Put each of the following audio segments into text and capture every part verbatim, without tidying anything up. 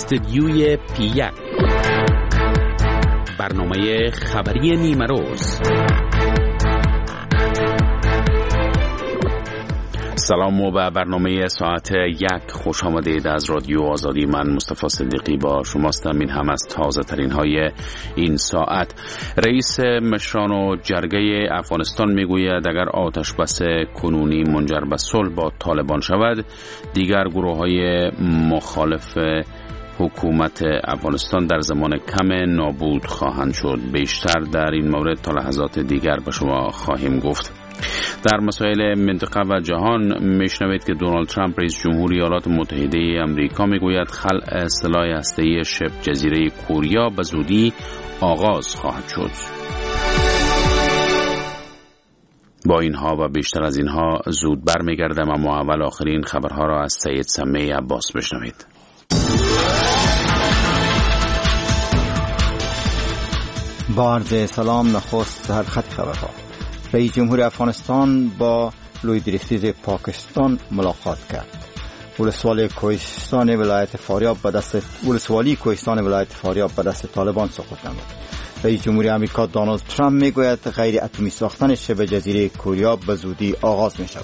استدیوی پی یک، برنامه خبری نیمه روز. سلام و به برنامه ساعت یک خوش آمدید. از رادیو آزادی من مصطفی صدیقی با شماستم. این هم از تازه ترین های این ساعت. رئیس مشران و جرگه افغانستان میگوید اگر آتش بس کنونی منجر به صلح با طالبان شود، دیگر گروه های مخالف حکومت افغانستان در زمان کم نابود خواهند شد. بیشتر در این مورد تا لحظات دیگر به شما خواهیم گفت. در مسائل منطقه و جهان میشنوید که دونالد ترامپ رئیس جمهور ایالات متحده آمریکا میگوید خلع سلاح هسته‌ای شبه جزیره کوریا به زودی آغاز خواهد شد. با اینها و بیشتر از اینها زود برمیگردم، اما اول آخرین خبرها را از سید سمیع عباس بشنوید. با عرض سلام، نخست سر خط خبرها. رئیس جمهور افغانستان با لویدریسیز پاکستان ملاقات کرد. ولسوالی کوهستان ولایت فاریاب به دست ولسوالی کوهستان ولایت فاریاب به دست طالبان سقوط نمود. رئیس جمهور آمریکا دونالد ترامپ میگوید غیر اتمی ساختن شبه جزیره کوریا به زودی آغاز می شود.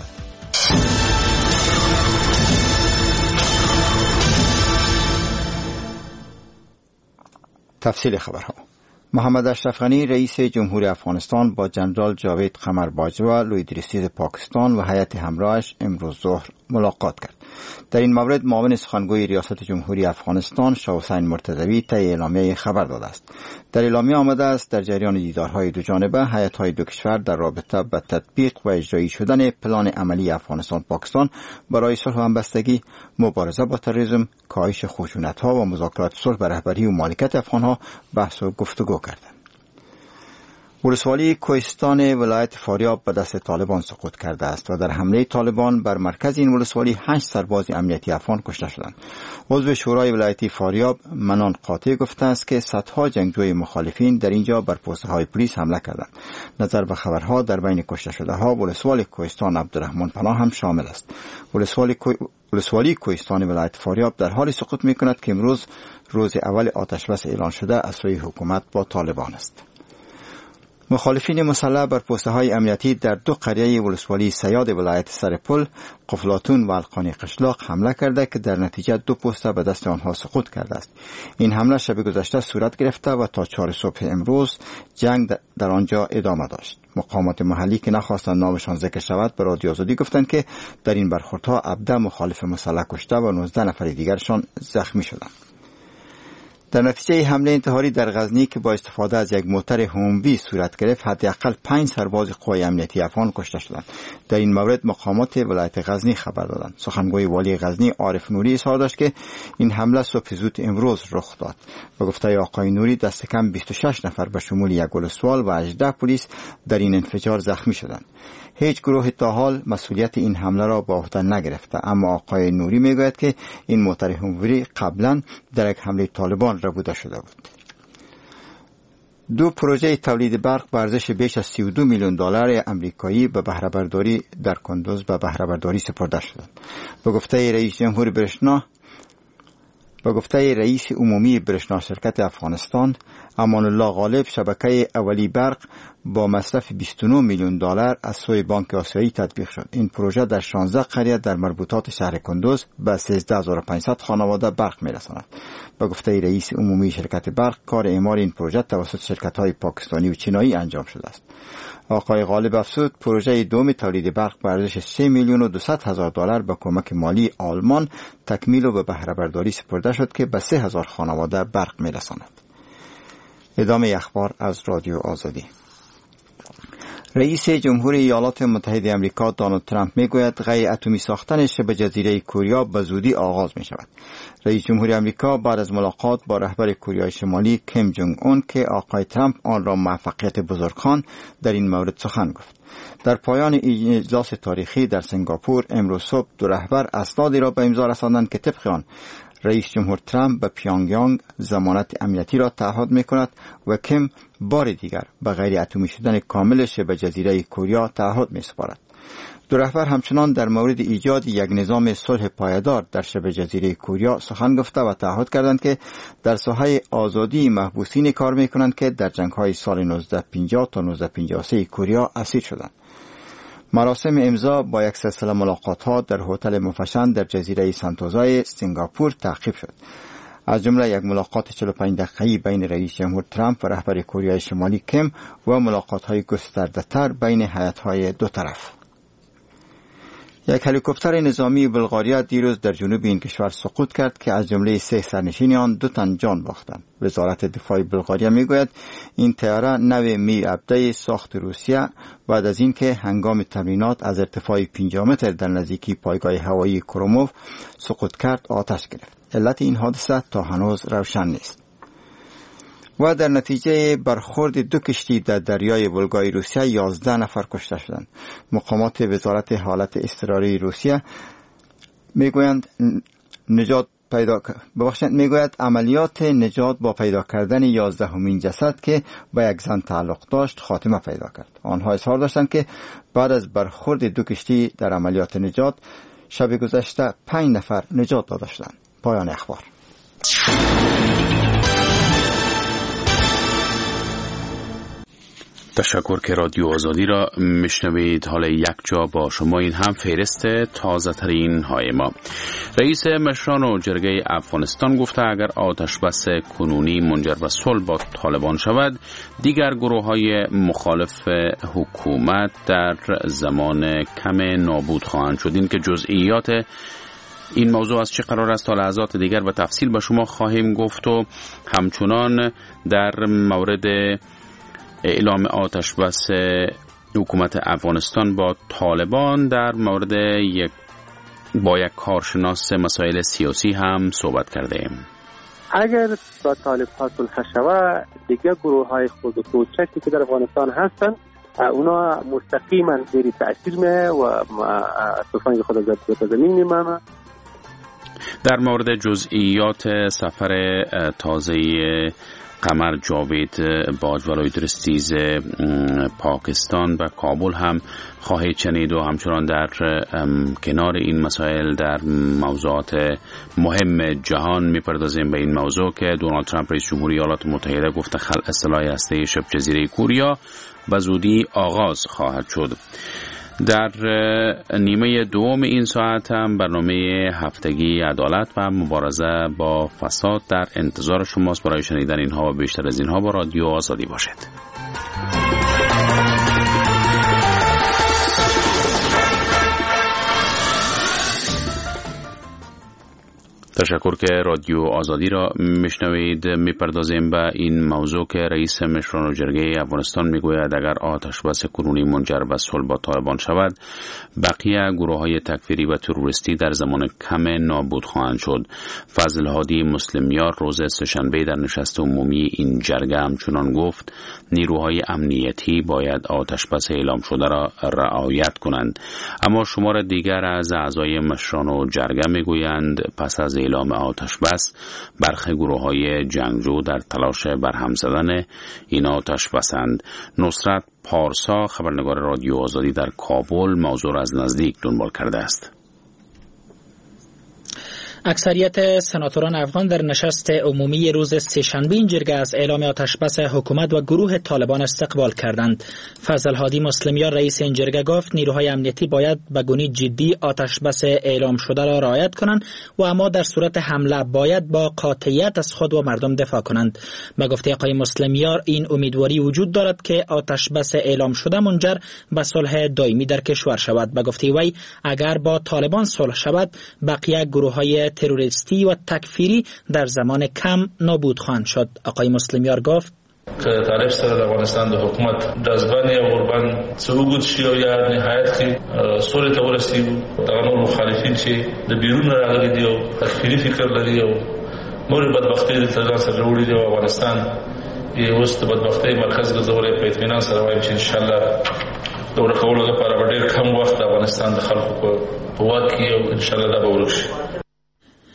تفصیل خبرها. محمد اشرف غنی رئیس جمهور افغانستان با جنرال جاوید قمر باجوا لویدریسیز پاکستان و هیئت همراهش امروز ظهر ملاقات کرد. در این مورد معاون سخنگوی ریاست جمهوری افغانستان شاه حسین مرتضوی طی اعلامیه خبر داده است. در اعلامیه آمده است در جریان دیدارهای دو جانبه هیئت‌های دو کشور در رابطه با تطبیق و اجرایی شدن پلان عملی افغانستان پاکستان برای صلح و همبستگی، مبارزه با تروریسم، کاهش خشونت‌ها و مذاکرات صلح بر رهبری و مالکیت افغان‌ها بحث و گفتگو کردند. ولسوالی کوهستان ولایت فاریاب به دست طالبان سقوط کرده است و در حمله طالبان بر مرکز این ولسوالی هشت سرباز امنیتی افغان کشته شدند. عضو شورای ولایتی فاریاب منان قاطع گفته است که صدها جنگجوی مخالفین در اینجا بر پوسته های پلیس حمله کردند. نظر به خبرها در بین کشته شده ها ولسوالی کوهستان عبدالرحمن پناه هم شامل است. ولسوالی کو... ولسوالی کوهستان ولایت فاریاب در حال سقوط می‌کند که امروز روز اول آتش بس اعلان شده از سوی حکومت با طالبان است. مخالفین مسلح بر پوسته های امنیتی در دو قریه ولسوالی سیاد ولایت سرپل، قفلاتون و القانی قشلاق حمله کرده که در نتیجه دو پوسته به دست آنها سقوط کرده است. این حمله شب گذشته صورت گرفته و تا چهار صبح امروز جنگ در آنجا ادامه داشت. مقامات محلی که نخواستند نامشان ذکر شود به رادیو آزادی گفتند که در این برخوردها هفده مخالف مسلح کشته و نوزده نفر دیگرشان زخمی شدند. در نتیجه حمله انتحاری در غزنی که با استفاده از یک موتر هوموی صورت گرفت، حداقل پنج سرباز قوای امنیتی افغان کشته شدند. در این مورد مقامات ولایت غزنی خبر دادند. سخنگوی والی غزنی عارف نوری اظهار داشت که این حمله صبح زود امروز رخ داد. به گفته آقای نوری دست کم بیست و شش نفر به شمول یک ولسوال و هجده پلیس در این انفجار زخمی شدند. هیچ گروه تا حال مسئولیت این حمله را به عهده نگرفته، اما آقای نوری میگوید که این موتر هوموی قبلا در یک حمله طالبان ربوده شده بود. دو پروژه تولید برق به ارزش بیش از سی و دو میلیون دلار آمریکایی به بهره برداری در کندوز به بهره برداری سپرده شدند. به گفته رئیس جمهور برشنا به گفته رئیس عمومی برشنا شرکت افغانستان امان الله غالب، شبکه اولی برق با مصرف بیست و نه میلیون دلار از سوی بانک آسیایی تطبیق شد. این پروژه در شانزده قریه در مربوطات شهر کندوز به سیزده هزار و پانصد خانواده برق میرساند. به گفته رئیس عمومی شرکت برق، کار اعمار این پروژه توسط شرکت‌های پاکستانی و چینایی انجام شده است. آقای غالب افزود پروژه دوم تولید برق به ارزش سه میلیون و دویست هزار دلار با کمک مالی آلمان تکمیل و به بهره برداری سپرده شد که به سه هزار خانواده برق میرساند. ادامه اخبار از رادیو آزادی. رئیس جمهوری ایالات متحده آمریکا دونالد ترامپ میگوید غیر اتمی ساختن شبه جزیره کوریا به زودی آغاز می شود. رئیس جمهوری آمریکا بعد از ملاقات با رهبر کره شمالی کیم جونگ اون که آقای ترامپ آن را موفقیت بزرگان در این مورد سخن گفت. در پایان اجلاس تاریخی در سنگاپور امروز صبح دو رهبر اسنادی را به امضا رساندند که طبق آن رئیس جمهور ترامپ به پیونگیانگ ضمانت امنیتی را تعهد می‌کند و کیم بار دیگر به غیر اتمی شدن کامل شبه جزیره کوریا تعهد می‌سپارد. دو رهبر همچنان در مورد ایجاد یک نظام صلح پایدار در شبه جزیره کوریا سخن گفته و تعهد کردند که در ساحه آزادی محبوسین کار میکنند که در جنگ‌های سال نوزده پنجاه تا نوزده پنجاه و سه کوریا اسیر شدند. مراسم امضا با یک سلسله ملاقات‌ها در هتل مفشن در جزیره سنتوزای سنگاپور تعقیب شد. از جمله یک ملاقات چهل و پنج دقیقه‌ای بین رئیس جمهور ترامپ و رهبر کره شمالی کیم و ملاقات‌های گسترده‌تر بین هیئت‌های دو طرف. یک هلیکوپتر نظامی بلغاریا دیروز در جنوب این کشور سقوط کرد که از جمله سه سرنشین آن دو تن جان باختند. وزارت دفاع بلغاریا میگوید این طیاره نو می ابده ساخت روسیه بعد از اینکه هنگام تمرینات از ارتفاع پنجاه متر در نزدیکی پایگاه هوایی کروموف سقوط کرد آتش گرفت. علت این حادثه تا هنوز روشن نیست. و در نتیجه برخورد دو کشتی در دریای ولگای روسیه یازده نفر کشته شدند. مقامات وزارت حالت اضطراری روسیه میگویند نجات پیدا ببخشید میگوید عملیات نجات با پیدا کردن یازدهمین جسد که با یک زن تعلق داشت خاتمه پیدا کرد. آنها اظهار داشتند که بعد از برخورد دو کشتی در عملیات نجات شب گذشته پنج نفر نجات داده شدند. پایان اخبار. تشکر که رادیو آزادی را میشنوید. حالا یک جا با شما این هم فهرست تازه ترین های ما. رئیس مشران و جرگه افغانستان گفته اگر آتش بس کنونی منجر به صلح با طالبان شود دیگر گروه های مخالف حکومت در زمان کم نابود خواهند شد. این که جزئیات این موضوع از چه قرار است تا لحظات دیگر به تفصیل به شما خواهیم گفت و همچنان در مورد اعلام آتش بس حکومت افغانستان با طالبان در مورد یک با یک کارشناس مسائل سیاسی هم صحبت کرده ایم. اگر با طالب ها صلح شود دیگه گروه های خود کوچکی که در افغانستان هستند اونا مستقیما زیر تأثیر می و تفنگ خود از زمین میمانند. در مورد جزئیات سفر تازه قمر جاوید باج ولای درستیز پاکستان و کابل هم خواهید شنید و همچنان در کنار این مسائل در موضوعات مهم جهان میپردازیم به این موضوع که دونالد ترامپ رئیس جمهوری ایالات متحده گفته خلع سلاح هسته‌ای شبه جزیره کوریا به زودی آغاز خواهد شد. در نیمه دوم این ساعت هم برنامه هفتگی عدالت و مبارزه با فساد در انتظار شماست. برای شنیدن اینها و بیشتر از اینها با رادیو آزادی باشید. تشکر که رادیو آزادی را میشنوید. میپردازیم به این موضوع که رئیس مشران و جرگه افغانستان میگوید اگر آتش بس کنونی منجر به صلح با طالبان شود بقیه گروه های تکفیری و تروریستی در زمان کم نابود خواهند شد. فضل هادی مسلمیار روز سه‌شنبه در نشست عمومی این جرگه همچنان گفت نیروهای امنیتی باید آتش بس اعلام شده را رعایت کنند. اما شمار دیگر از اعضای مشران و جرگه میگویند پس از اعلام آتش بس برخی گروه‌های جنگجو در تلاش برهم زدن این آتش بسند. نصرت پارسا خبرنگار رادیو آزادی در کابل موضوع را از نزدیک دنبال کرده است. اکثریت سناتوران افغان در نشست عمومی روز سه‌شنبه این جرگه از اعلام آتشبس حکومت و گروه طالبان استقبال کردند. فضل هادی مسلمیار رئیس این جرگه گفت نیروهای امنیتی باید به گونه جدی آتشبس اعلام شده را رعایت کنند و اما در صورت حمله باید با قاطعیت از خود و مردم دفاع کنند. به گفته آقای مسلمیار این امیدواری وجود دارد که آتشبس اعلام شده منجر به صلح دائمی در کشور شود. به گفته وی اگر با طالبان صلح شود بقیه گروه‌های تروریستی و تکفیری در زمان کم نابود خواهند شد. آقای مسلمیار گفت که تعریف سره د افغانستان د حکومت د ځبان یا قربان څوګد شي او یا نهایت کې سولې ته ورسیږي دغه نور مخالفین چې د بیرون راغلي دي او تکفیري فکر لري او نور بدبختۍ د ځان سره وړي دي او افغانستان یې اوس د بدبختۍ مرکز ګرځولې په اطمینان سره وایم چې ان شاء الله د ورکولو لپاره ډېر کم وخت افغانستان د خلکو په واک کې او ان شاء الله دا به ورک شي.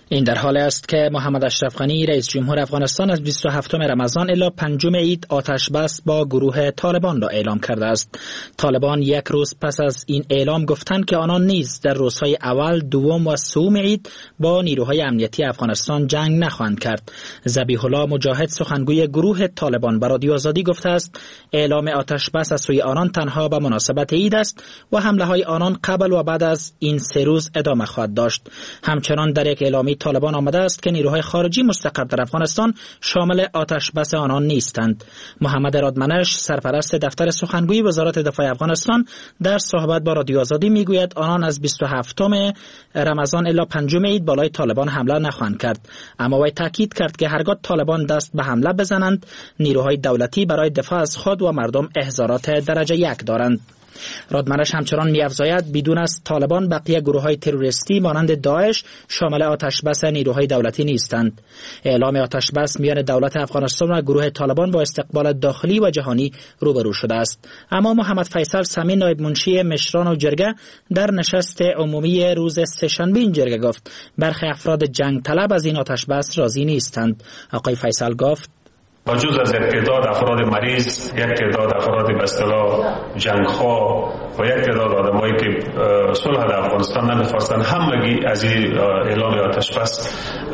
این در حال است که محمد اشرف غنی رئیس جمهور افغانستان از بیست و هفتم رمضان الی پنجم عید آتش بس با گروه طالبان را اعلام کرده است. طالبان یک روز پس از این اعلام گفتند که آنان نیز در روزهای اول، دوم و سوم عید با نیروهای امنیتی افغانستان جنگ نخواهند کرد. ذبیح الله مجاهد سخنگوی گروه طالبان به رادیو آزادی گفته است اعلام آتش بس از سوی آنان تنها به مناسبت عید است و حمله های آنان قبل و بعد از این سه روز ادامه خواهد داشت. همچنان در یک اعلامیه طالبان آمده است که نیروهای خارجی مستقر در افغانستان شامل آتش بس آنان نیستند. محمد رادمنش سرپرست دفتر سخنگوی وزارت دفاع افغانستان در صحبت با رادیو آزادی میگوید آنان از بیست و هفتم رمضان الی پنجم عید بالای طالبان حمله نخواهند کرد، اما وی تاکید کرد که هرگاه طالبان دست به حمله بزنند نیروهای دولتی برای دفاع از خود و مردم احضارات درجه یک دارند. رادمنش همچنان می‌افزاید بدون از طالبان بقیه گروه‌های تروریستی مانند داعش شامل آتش بس نیروهای دولتی نیستند. اعلام آتش بس میان دولت افغانستان و گروه طالبان با استقبال داخلی و جهانی روبرو شده است. اما محمد فیصل سمی نایب منشی مشران و جرگه در نشست عمومی روز سه‌شنبه این جرگه گفت برخی افراد جنگ طلب از این آتش بس راضی نیستند. آقای فیصل گفت با جز از یک تعداد افراد مریض، یک تعداد افراد به اصطلاح جنگخواه و یک تعداد آدمایی که صلح در افغانستان نمی‌خواستند همگی از این اعلام آتش بس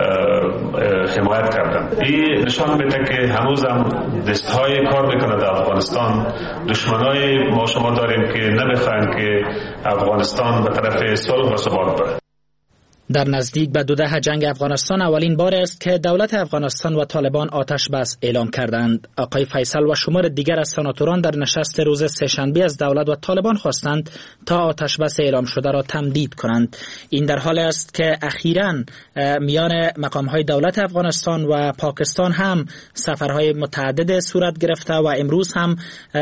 حمایت کردند. این نشان میده که هنوز هم دست‌های کار میکنه در افغانستان. دشمنای ما شما داریم که نمی‌خواهند که افغانستان به طرف صلح و ثبات بره. در نزدیک به دو دهه جنگ افغانستان اولین بار است که دولت افغانستان و طالبان آتش بس اعلام کردند. آقای فیصل و شمار دیگر از سناتوران در نشست روز سه‌شنبه از دولت و طالبان خواستند تا آتش بس اعلام شده را تمدید کنند. این در حال است که اخیراً میان مقام‌های دولت افغانستان و پاکستان هم سفرهای متعدد صورت گرفته و امروز هم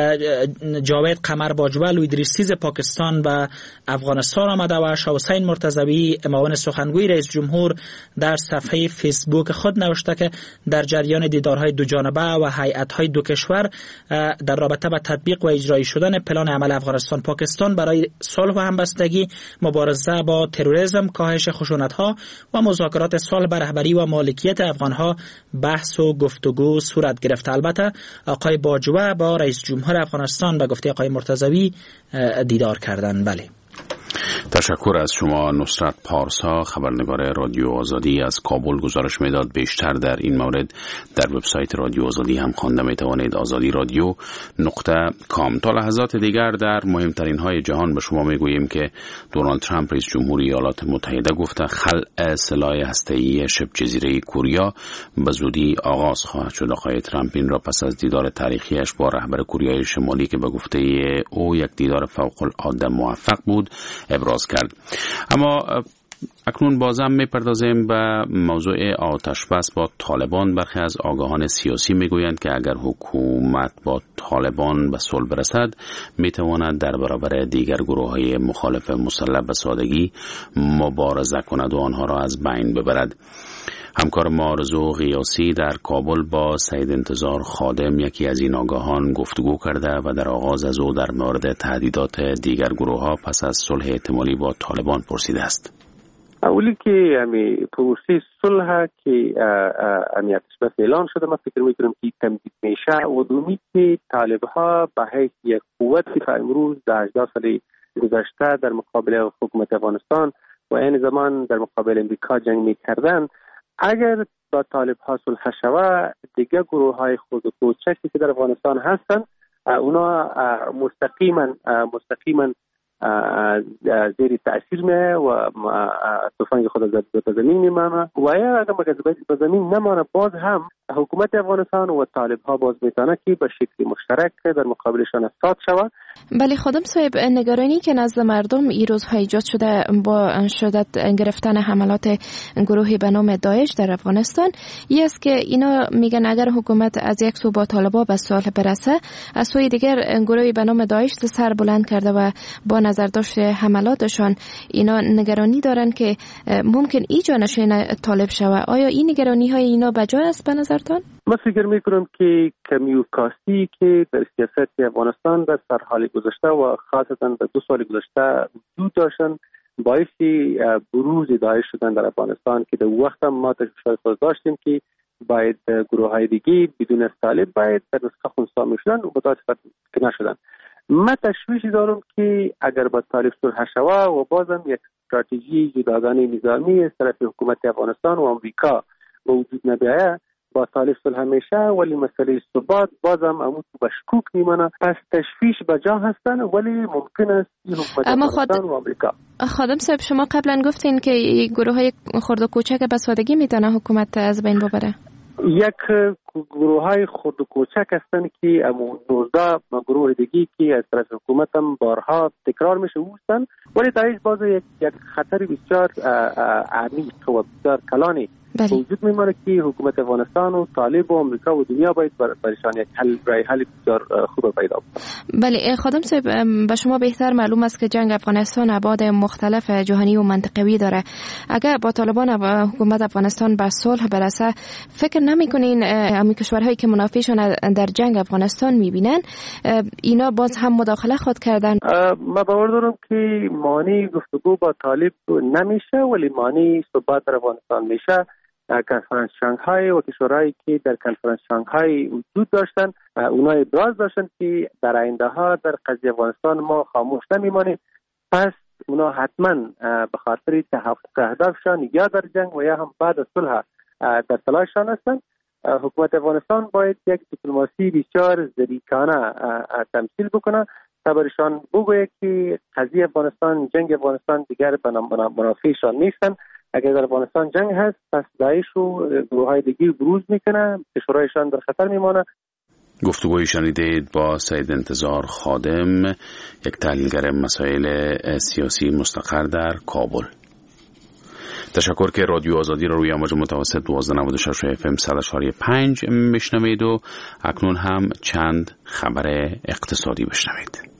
جاوید قمر باجوه لویدریسیز پاکستان و افغانستان آمده و شاه حسین مرتضوی معاون سخنگوی رئیس جمهور در صفحه فیسبوک خود نوشته که در جریان دیدارهای دو جانبه و هیئت‌های دو کشور در رابطه با تطبیق و اجرایی شدن پلان عمل افغانستان پاکستان برای صلح و همبستگی، مبارزه با تروریسم، کاهش خشونت‌ها و مذاکرات صلح به رهبری و مالکیت افغان‌ها بحث و گفتگو صورت گرفت. البته آقای باجوه با رئیس جمهور افغانستان به گفته آقای مرتضوی دیدار کردند. بله. تشکر از شما نصرت پارسا، خبرنگار رادیو آزادی از کابل گزارش میداد. بیشتر در این مورد در وبسایت رادیو آزادی هم خوانده میتوانید، آزادی رادیو نقطه کام. تا لحظات دیگر در مهمترین های جهان به شما میگوییم که دونالد ترامپ رئیس جمهوری ایالات متحده گفته خلع سلاح هسته‌ای شبه جزیره کوریا به زودی آغاز خواهد شد. آقای ترامپ این را پس از دیدار تاریخیش با رهبر کوریای شمالی که به گفته او یک دیدار فوق العاده موفق بود ابراز کرد. اما اکنون بازم میپردازیم به موضوع آتش بس با طالبان. برخی از آگاهان سیاسی میگویند که اگر حکومت با طالبان به صلح برسد میتواند در برابر دیگر گروه‌های مخالف مسلح به سادگی مبارزه کند و آنها را از بین ببرد. همکار ما آرزو غیاسی در کابل با سعید انتظار خادم یکی از این آگاهان گفتگو کرده و در آغاز از او در مورد تهدیدات دیگر گروه‌ها پس از صلح احتمالی با طالبان پرسیده است. اولی که امی پروسه صلح که امی آتش بس اعلان شده، من فکر میکنم که تمدید میشه و دومی که طالب‌ها به حیث یک قوت که امروز در هجده سال گذشته در مقابل حکومت افغانستان و این زمان در مقابل امریکا جنگ میکردن، اگر با طالب‌ها صلح شود دیگه گروه‌های خود کوچکی که در افغانستان هستن اونا مستقیما مستقیما زیر تأثیر می و تفنگ خود زد به زمین میمانه و یا اگر به زمین نمانه باز هم حکومت افغانستان و طالب‌ها باز میتونه که به شکل مشترک در مقابلشان استاد شود. بله خودم صاحب، نگرانی که نزد مردم این روزها ایجاد شده با شدت گرفتن حملات گروهی به نام داعش در افغانستان این است که اینا میگن اگر حکومت از یک سو با طالبا به صلح برسه، از سوی دیگر گروهی به نام داعش سر بلند کرده و با نظر داشت حملاتشان اینا نگرانی دارن که ممکن ایجا نشین طالب شود. آیا این نگرانی های اینا بجا است به نظرتان؟ من فکر میکنم که کمی و کاستی که در سیاست افغانستان در سال حال گذشته و خاصتا در دو سال گذشته وجود داشتن باعثی بروز داعش شدن در افغانستان که در وقت ما تشویش داشتیم که باید گروه های دیگه بدون از طالب باید در نسخه خونسا میشدن و به صورت که نشدن. من تشویشی دارم که اگر با طالب صلح شود و بازم یک استراتژی جداگانه نظامی از طرف حکومت افغانستان و امریکا وجود نبیاید، با طالب صلح میشه ولی مسئله ثبات بازم امود بشکوک میمانه. پس تشویش به جا هستن ولی ممکن است حکومت افغانستان و امریکا. خادم صاحب شما قبلا گفتین که گروه های خرد و کوچک به سادگی میتونه حکومت از بین ببره. یک گروه های خرد و کوچک هستند که نوزده گروه دیگی که از طرف حکومت هم بارها تکرار میشه هستند، ولی داعش باز یک یک خطر بسیار عمیق و بسیار کلانی وجود میمونه که حکومت افغانستان و طالب و امریکا و دنیا باید برایشان یک حل رای حل بسیار خوب پیدا کنه. بله خادم صاحب، به شما بهتر معلوم است که جنگ افغانستان ابعاد مختلف جهانی و منطقوی داره. اگر با طالبان و حکومت افغانستان به صلح برسه، فکر نمی‌کنین امی کشورهایی که منافعشون در جنگ افغانستان می‌بینن اینا باز هم مداخله خود کردن؟ ما باور دارم که مانع گفتگو با طالب نمیشه ولی مانع ثبات در افغانستان میشه. کنفرانس شانگهای و کشورهایی که در کنفرانس شانگهای وجود داشتن اونا ابراز داشتن که در آینده ها در قضیه افغانستان ما خاموش نمیمانیم. پس اونا حتما به خاطر تحقق اهدافشان یا در جنگ و یا هم بعد از صلح در تلاششان هستن. حکومت افغانستان باید یک دیپلماسی بسیار ظریفانه تمثیل بکنه تا برشان بگوید که قضیه افغانستان، جنگ افغانستان دیگر به منافعشان نیستن. اگر در افغانستان جنگ هست پس داعش و گروه‌های دیگه بروز میکنه، کشورهایشان در خطر میمانه. گفتگوی شنیدید با سید انتظار خادم، یک تحلیلگر مسائل سیاسی مستقر در کابل. تشکر که رادیو آزادی را روی امواج متوسط دوازده نود و شش اف ام صد و چهار و پنج میشنوید و اکنون هم چند خبر اقتصادی بشنوید.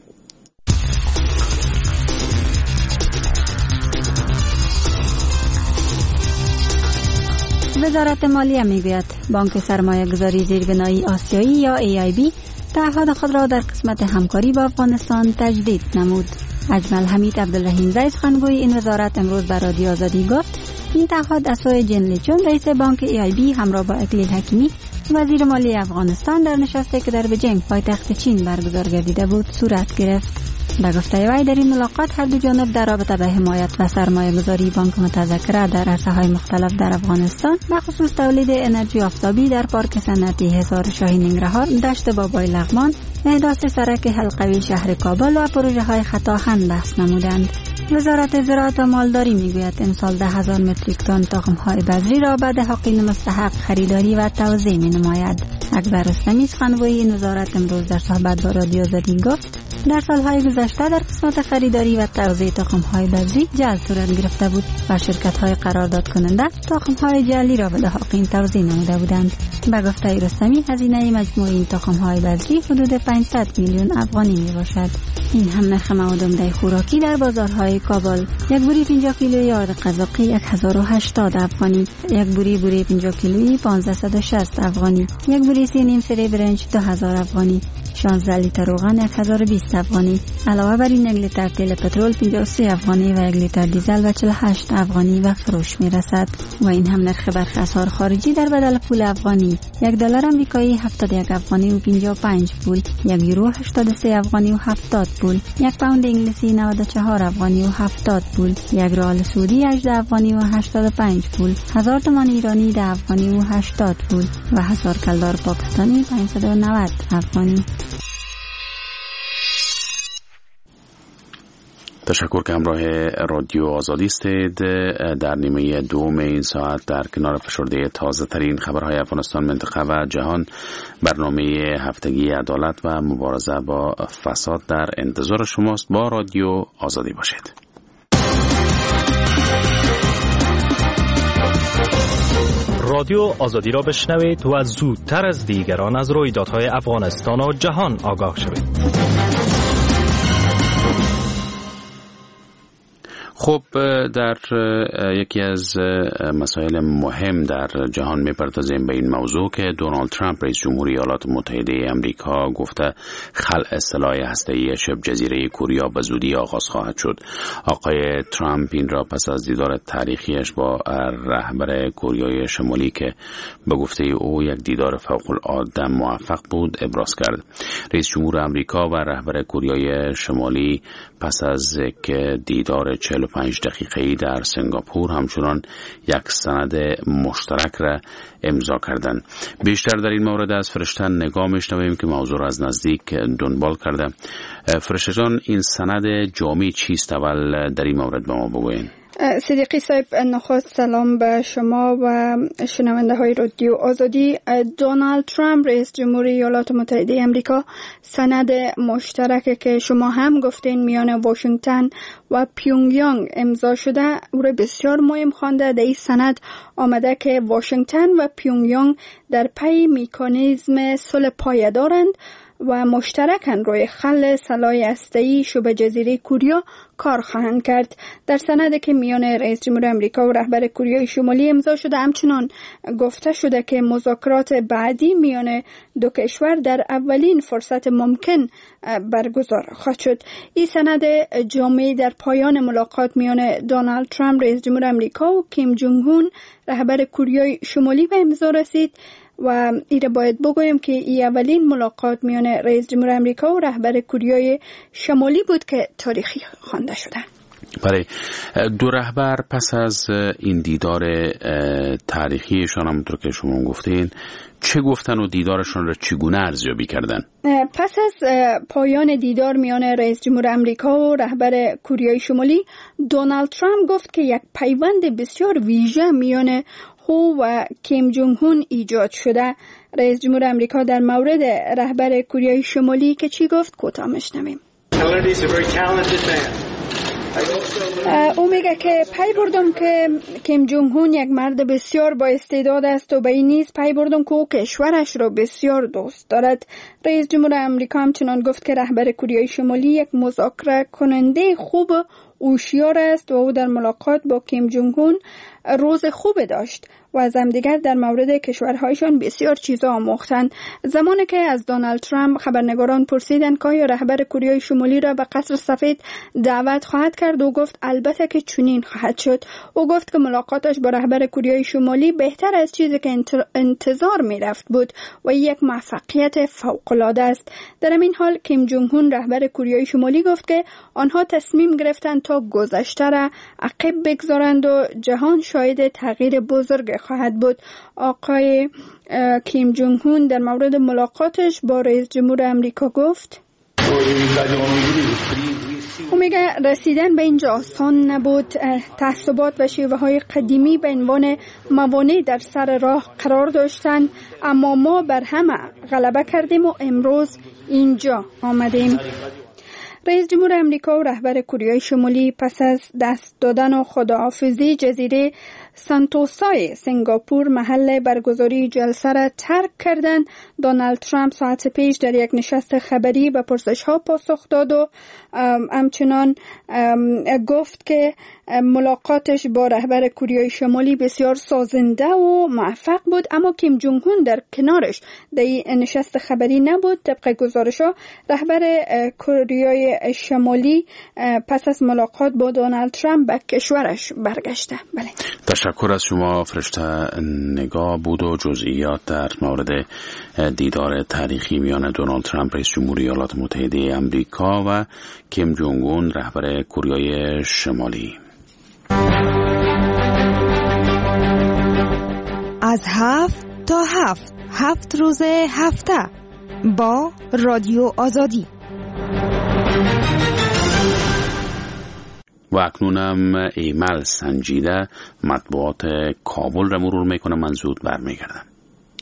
وزارت مالیه میگوید بانک سرمایه گذاری زیربنایی آسیایی یا ای آی بی تعهد خود را در قسمت همکاری با افغانستان تجدید نمود. اجمل حمید عبدالرحیم رئیس سخنگوی این وزارت امروز بر رادیو آزادی گفت این تعهد از سوی جن لیچون رئیس بانک ای آی بی همراه با اکلیل حکیمی وزیر مالیه افغانستان در نشستی که در بجنگ پایتخت چین برگزار گردیده بود صورت گرفت. به گفته وی در این ملاقات هر دو جانب در رابطه به حمایت و سرمایه گذاری بانک متذکره در عرصه های مختلف در افغانستان به خصوص تولید انرژی آفتابی در پارک صنعتی حصار شاهی ننگرهار، دشت بابای لغمان، احداث سرک حلقوی شهر کابل و پروژه های خطاخن بحث نمودند. وزارت زراعت و مالداری میگوید امسال ده هزار متریک تن تخم های بذری را به دهقان مستحق خریداری و توزیع می نماید. اکبر رستمی سخنگوی این وزارت امروز در صحبت با رادیو آزادی گفت در سالهای گذشته در قسمت خریداری و توزیع تخم‌های بذری جعل صورت گرفته بود و شرکت‌های قرارداد کننده تخم‌های جعلی را به دهقان توزیع نموده بودند. به گفته رستمی هزینه مجموعی این تخم‌های بذری حدود پانصد میلیون افغانی میباشد. این هم نرخ مواد عمده خوراکی در بازارهای کابل. یک بوری پنجاه کیلویی آرد قزاقی هزار و هشتاد افغانی، یک بوری بوری پنجاه کیلویی پانصد و شصت افغانی، یک بوری سی نیم سری برنج دو هزار افغانی، شانزده لیتر روغن هزار و بیست افغانی. علاوه بر این یک لیتر تیل پترول پنجاه و سه افغانی و یک لیتر دیزل و چهل و هشت افغانی و فروش میرسد. و این هم نرخ برخی اسعار خارجی در بدل پول افغانی. یک دلار آمریکایی هفتاد و یک افغانی و پنجاه و پنج پول، یک یورو هشتاد و سه افغانی و هفتاد پول، یک پوند انگلیسی نود و چهار افغانی و هفتاد پول، یک ریال سعودی هجده افغانی و هشتاد و پنج پول، هزار تومان ایرانی ده افغانی و هشتاد پول و هزار کلدار پاکستانی پانصد و نود افغانی. تشکر که همراه رادیو آزادی استید. در نیمه دوم این ساعت در کنار فشرده تازه ترین خبرهای افغانستان، منطقه و جهان، برنامه هفتگی عدالت و مبارزه با فساد در انتظار شماست. با رادیو آزادی باشید. رادیو آزادی را بشنوید و زودتر از دیگران از رویدادهای افغانستان و جهان آگاه شوید. خب در یکی از مسائل مهم در جهان میپردازیم به این موضوع که دونالد ترامپ رئیس جمهوری ایالات متحده آمریکا گفته خلع سلاح هسته‌ای شبه جزیره کوریا به زودی آغاز خواهد شد. آقای ترامپ این را پس از دیدار تاریخیش با رهبر کوریای شمالی که به گفته او یک دیدار فوق العاده موفق بود ابراز کرد. رئیس جمهور آمریکا و رهبر کوریای شمالی پس از که دیدار چهل و پنج دقیقه‌ای در سنگاپور همچنان یک سند مشترک را امضا کردند. بیشتر در این مورد از فرشته نگاه می‌شنویم که موضوع را از نزدیک دنبال کرده. فرشته جان، این سند جامع چیست؟ اول در این مورد به ما بگوین. صدیقی صاحب، نخست سلام به شما و شنونده های رادیو آزادی. دونالد ترامپ رئیس جمهوری ایالات متحده آمریکا سند مشترک که شما هم گفتین میان واشنگتن و پیونگیانگ امضا شده او را بسیار مهم خوانده. در این سند آمده که واشنگتن و پیونگیانگ در پی مکانیزم صلح پایدارند و مشترکاً روی خلع سلاح هسته‌ای شبه جزیره کوریا کار خواهند کرد. در سندی که میان رئیس جمهور آمریکا و رهبر کوریای شمالی امضا شده همچنان گفته شده که مذاکرات بعدی میان دو کشور در اولین فرصت ممکن برگزار خواهد شد. این سند جامع در پایان ملاقات میان دونالد ترامپ رئیس جمهور آمریکا و کیم جونگ اون رهبر کوریای شمالی به امضا رسید و ایره باید بگویم که این اولین ملاقات میان رئیس جمهور آمریکا و رهبر کوریای شمالی بود که تاریخی خوانده شده. برای دو رهبر پس از این دیدار تاریخیشان همونطور که شما گفتین چه گفتن و دیدارشان را چگونه ارزیابی کردن؟ پس از پایان دیدار میان رئیس جمهور آمریکا و رهبر کوریای شمالی، دونالد ترامپ گفت که یک پیوند بسیار ویژه میان او و کیم جونگ اون ایجاد شده. رئیس جمهور آمریکا در مورد رهبر کوریای شمالی که چی گفت کوتاه میشنویم. او میگه که پی بردم که کیم جونگ اون یک مرد بسیار با استعداد است و به این نیز پی بردم که او کشورش را بسیار دوست دارد. رئیس جمهور آمریکا همچنان گفت که رهبر کوریای شمالی یک مذاکره کننده خوب و هوشیار است و او در ملاقات با کیم جونگ اون روز خوب داشت و از همدیگر در مورد کشورهایشان بسیار چیزا آموختند. زمانی که از دونالد ترامپ خبرنگاران پرسیدند که آیا رهبر کوریای شمالی را به قصر سفید دعوت خواهد کرد، او گفت البته که چنین خواهد شد. او گفت که ملاقاتش با رهبر کوریای شمالی بهتر از چیزی که انتظار می رفت بود و یک موفقیت فوق العاده است. در همین حال کیم جونگ اون رهبر کوریای شمالی گفت که آنها تصمیم گرفتند تا گذشته را عقب بگذارند و جهان شاهد تغییر بزرگ خواهد بود. آقای کیم جونگ اون در مورد ملاقاتش با رئیس جمهور آمریکا گفت او میگه رسیدن به اینجا آسان نبود. تعصبات و شیوه های قدیمی به عنوان موانع در سر راه قرار داشتند، اما ما بر همه غلبه کردیم و امروز اینجا آمدیم. رئیس جمهور آمریکا و رهبر کوریای شمالی پس از دست دادن و خداحافظی جزیره سنتوسای سنگاپور محل برگزاری جلسه را ترک کردند. دونالد ترامپ ساعت پیش در یک نشست خبری به پرسش ها پاسخ داد و همچنان گفت که ملاقاتش با رهبر کوریای شمالی بسیار سازنده و موفق بود، اما کیم جونگ اون در کنارش در این نشست خبری نبود. طبق گزارش ها رهبر کوریای شمالی پس از ملاقات با دونالد ترامپ به کشورش برگشته. بله. تشکر از شما فرشته نگاه بود و جزئیات در مورد دیدار تاریخی میان دونالد ترامپ رئیس جمهوری ایالات متحده آمریکا و کیم جونگ اون رهبر کوریای شمالی. از هفت تا هفت هفت روز هفته با رادیو آزادی. و اکنونم ایمل سنجیده مطبوعات کابل را مرور میکنم. من زود برمیگردم.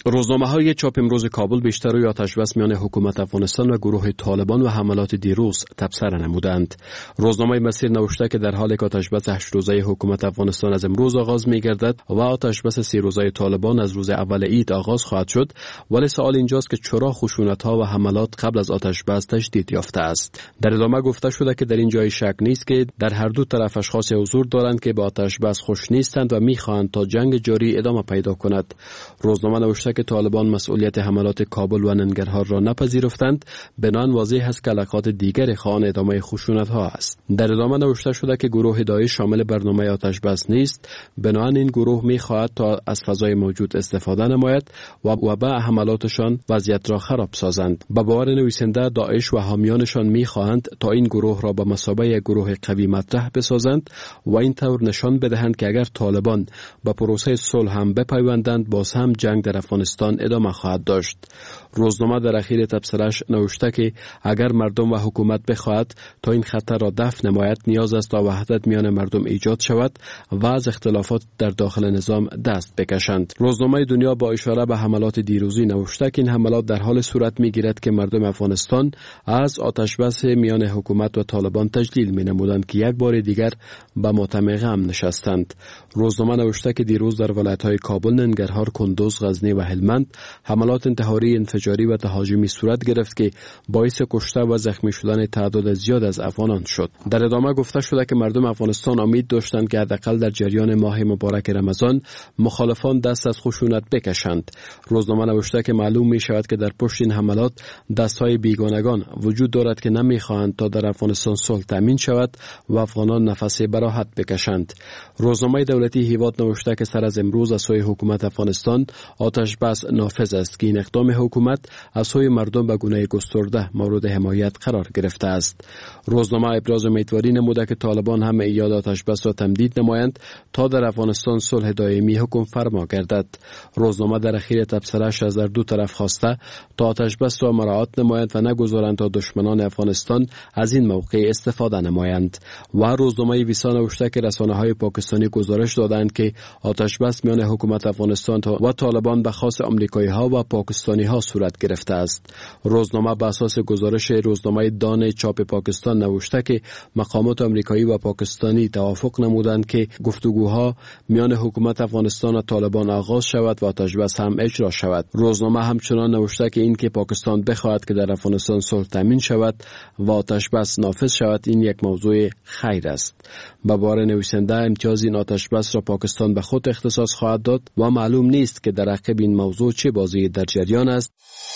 روزنامه‌های چاپ امروز کابل بیشتر روی آتش‌بس میان حکومت افغانستان و گروه طالبان و حملات دیروز تبصره نمودند. روزنامه مسیر نوشته که در حالی که آتش‌بس هشت روزه حکومت افغانستان از امروز آغاز می‌گردد و آتش‌بس سی روزه طالبان از روز اول عید آغاز خواهد شد، ولی سوال اینجاست که چرا خشونت‌ها و حملات قبل از آتش‌بس تشدید یافته است. در ادامه گفته شده که در این جای شک نیست که در هر دو طرف اشخاص حضور دارند که به آتش‌بس خوش نیستند و می‌خواهند تا جنگ جاری ادامه پیدا کند. روزنامه نوشته که طالبان مسئولیت حملات کابل و ننگرهار را نپذیرفتند، بنابراین واضح است که علاقات دیگر خواهان ادامه خشونت‌ها است. در ادامه نوشته شده که گروه داعش شامل برنامه آتش‌بس نیست، بنابراین این گروه می‌خواهد تا از فضای موجود استفاده نماید و و به حملاتشان وضعیت را خراب سازند. به باور نویسنده، داعش و حامیانشان می‌خواهند تا این گروه را به مثابه یک گروه قوی مطرح بسازند و این طور نشان بدهند که اگر طالبان به پروسه صلح هم بپیوندند، باز هم جنگ در افغانستان ادامه خواهد داشت. روزنامه در اخیر تبصره‌اش نوشته که اگر مردم و حکومت بخواهد تا این خطر را دفع نماید، نیاز است تا وحدت میان مردم ایجاد شود و از اختلافات در داخل نظام دست بکشند. روزنامه دنیا با اشاره به حملات دیروزی نوشته که این حملات در حال صورت میگیرد که مردم افغانستان از آتش‌بس میان حکومت و طالبان تجلیل مینمودند که یک بار دیگر به ماتم غم نشستند. روزنامه نوشته که دیروز در ولایت‌های کابل، ننگرهار، کندوز، غزنی و هلمند حملات انتحاری، انفجاری و تهاجمی صورت گرفت که باعث کشته و زخمی شدن تعداد زیاد از افغانان شد. در ادامه گفته شده که مردم افغانستان امید داشتند که حداقل در جریان ماه مبارک رمضان مخالفان دست از خشونت بکشند. روزنامه نوشته که معلوم می شود که در پشت این حملات دستهای بیگانگان وجود دارد که نمیخواهند تا در افغانستان صلح تامین شود و افغانان نفس براحت بکشند. روزنامه دولتی هیواد نوشته که سر از امروز از سوی حکومت افغانستان آتش بس نافذ است که این اقدام حکومت از سوی مردم به گونه گسترده مورد حمایت قرار گرفته است. روزنامه ابراز امیدواری نموده که طالبان هم ایجاد آتش بس را تمدید نمایند تا در افغانستان صلح دائمی حکم فرما گردد. روزنامه در اخیر تبصره‌اش از در دو طرف خواسته تا آتش بس را مراعات نمایند و نگذارند تا دشمنان افغانستان از این موقع استفاده نمایند. و روزنامه ویسا نوشته که رسانه‌های پاکستانی گزارش دادند که آتش بس میان حکومت افغانستان و طالبان به خاص آمریکایی‌ها و پاکستانی‌ها صورت گرفته است. روزنامه بر اساس گزارش روزنامه دان چاپ پاکستان نوشته که مقامات آمریکایی و پاکستانی توافق نمودند که گفتگوها میان حکومت افغانستان و طالبان آغاز شود و آتش بس هم اجرا شود. روزنامه همچنان نوشته که این که پاکستان بخواهد که در افغانستان صلح تامین شود و آتش بس نافذ شود، این یک موضوع خیر است. به باور نویسنده، امتیاز این آتش بس را پاکستان به خود اختصاص خواهد داد و معلوم نیست که در عقب این موضوع چه بازی در جریان است.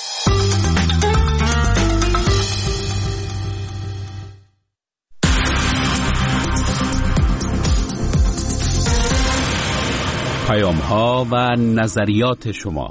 پیام ها و نظریات شما.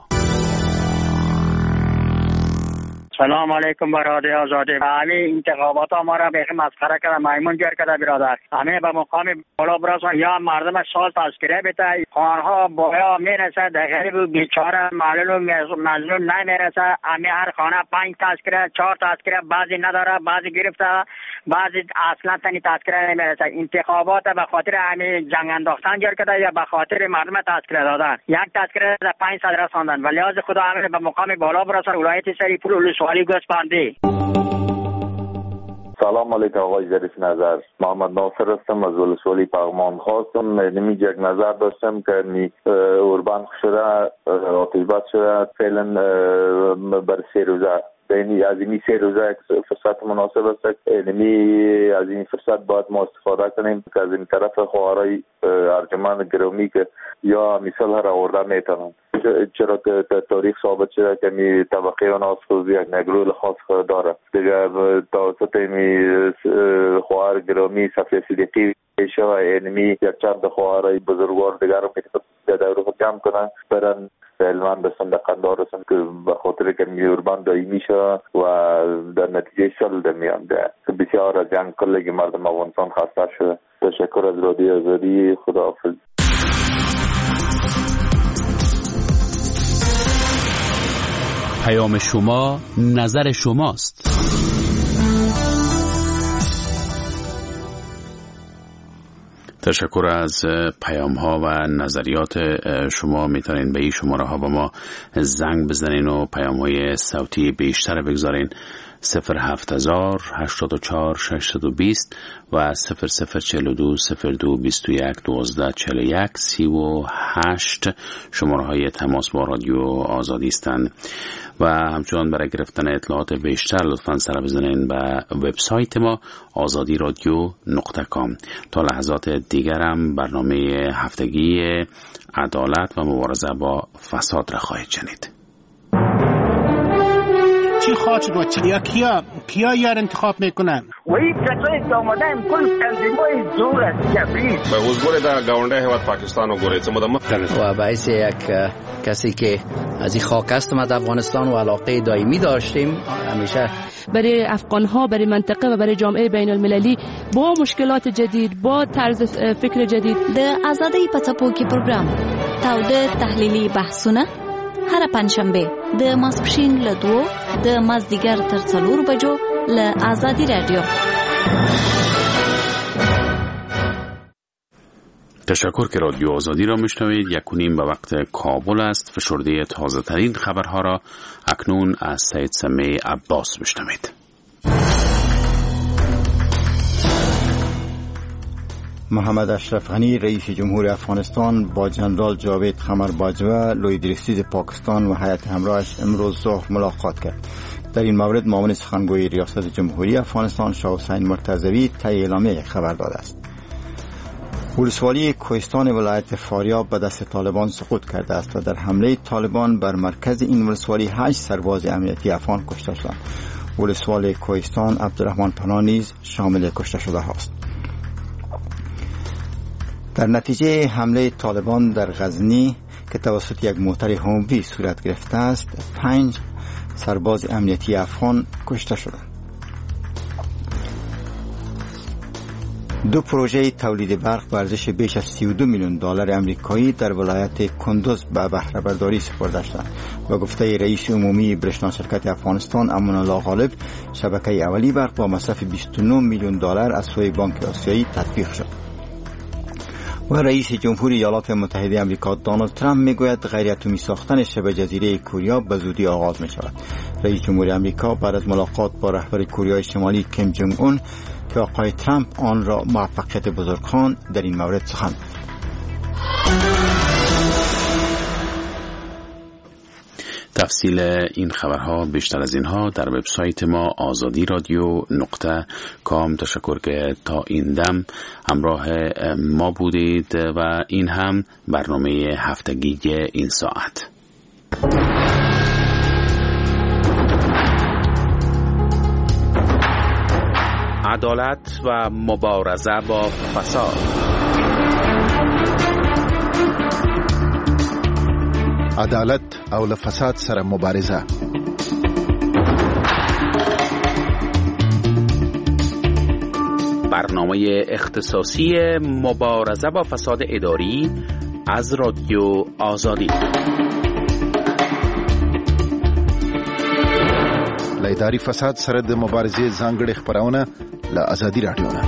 سلام علیکم برادر آزادی. همه انتخابات ها ما را به مسخره کرده، میمون گیر کرده برادر. همه به مقام بالا برسن یا مردم سال تذکره بده، خانها بایا میرسه، غریب و بیچاره معلول و مظلوم نمیرسه. همه هر خانه پنج تذکره، چهار تذکره، بعضی نداره، بعضی گرفته، بعضی اصلا تنی تذکره نمیرسه. انتخابات به خاطر همه جنگ انداختن گیر کرده یا به خاطر مردم تذکره دادن. یک تذکره پنج صد رساندن، ولی از خدا همه به مقام بالا برسن. ولایت سریپور سوالی گوسپندی. سلام علیکم آقای ظریف نظر. محمد ناصر هستم از ولسوالی پغمان. خواستم نمی یک نظر داشتم که نی اوربان شده، آتش بس شده فعلا بر سه روزه. یعنی از این سه روزه فرصت مناسب است. یعنی از این فرصت باید ما استفاده کنیم که از این طرف خواهرای ارجمند گرامی که یا مثال هر آورده میتونن، چرا که تاریخ ثابت شده که می طبقه آنها سوزی یک نگرول خاص داره دیگه. توسط می خواهر گرامی صفیه صدیقی شو، یعنی یک چند خواهرای بزرگوار دیگر رو میتونن دور رو جمع کنن برن علمان بسن در قندار رسن که به خاطر که میوربان دایمی شد و در نتیجه سال در میانده. بسیار از جنگ کلگی مردم افغانستان خسته شده. تشکر از رادیو آزادی. خداحافظ. پیام شما نظر شماست. تشکر از پیام ها و نظریات شما. میتونین به این شماره ها با ما زنگ بزنین و پیام های صوتی بیشتر بگذارین. صفر هفت هزار هشتاد و چهار ششصد و بیست و صفر صفر چهل و دو صفر دو بیست و یک دوازده چهل و یک سی و هشت شماره های تماس با رادیو آزادی هستند. و همچنان برای گرفتن اطلاعات بیشتر لطفاً سر بزنین به وبسایت ما آزادی رادیو نقطه کام. تا لحظات دیگرم برنامه هفتگی عدالت و مبارزه با فساد را خواهید شنید. چی خواهد شد یا کیا کیا یار انتخاب میکنن؟ وی کسایی که آمدن کل تنظیمای زور است جبری به حضور در گاونده هیواد پاکستان و گوره و باعث یک کسی که از این خاک هستم از افغانستان و علاقه دائمی داشتیم همیشه برای افغانها، برای منطقه و برای جامعه بین المللی با مشکلات جدید، با طرز فکر جدید. د آزادۍ په څپو کې پروګرام تاوده تحلیلي بحثونه هر پنځشنبه د ماسپښین له دوو د مازدیګر تر څلور بجو له آزادی رادیو. تشکر که رادیو آزادی را میشنوید. یک و نیم به وقت کابل است. فشرده تازه ترین خبرها را اکنون از سید سمیع عباس میشنوید. محمد اشرف غنی رئیس جمهور افغانستان با جنرال جاوید قمرباجوه لویدرسیز پاکستان و هیئت همراهش امروز ظهر ملاقات کرد. در این مورد معاون سخنگوی ریاست جمهوری افغانستان شاه حسین مرتضوی طی اعلامیه خبر داده است. ولسوالی کوهستان ولایت فاریاب به دست طالبان سقوط کرده است و در حمله طالبان بر مرکز این ولسوالی هشت سرباز امنیتی افغان کشته شدند. ولسوالی کوهستان عبدالرحمن پناه نیز شامل کشته شده هاست. در نتیجه حمله طالبان در غزنی که توسط یک موتر هوموی صورت گرفته است، پنج سرباز امنیتی افغان کشته شدند. دو پروژه تولید برق به ارزش بیش از سی و دو میلیون دلار آمریکایی در ولایت کندوز به بهره برداری سپرده شدند. به گفته رئیس عمومی برشنا شرکت افغانستان امان الله غالب، شبکه اولی برق با مصرف بیست و نه میلیون دلار از سوی بانک آسیایی تطبیق شد. و رئیس جمهوری ایالات متحده آمریکا دونالد ترامپ میگوید غیر اتمی ساختن شبه جزیره کوریا به زودی آغاز می شود. رئیس جمهوری آمریکا بعد از ملاقات با رهبر کوریای شمالی کیم جونگ اون که آقای ترامپ آن را موفقیت بزرگ خواند در این مورد سخن گفت. تفصیل این خبرها بیشتر از اینها در وبسایت ما آزادی رادیو نقطه کام. تشکر که تا این دم همراه ما بودید و این هم برنامه هفتگی این ساعت. عدالت و مبارزه با فساد. عدالت او له فساد سره مبارزه. برنامه اختصاصی مبارزه با فساد اداری از رادیو آزادی. له اداري فساد سره د مبارزې ځانګړې خبرونه له آزادي رادیو نه.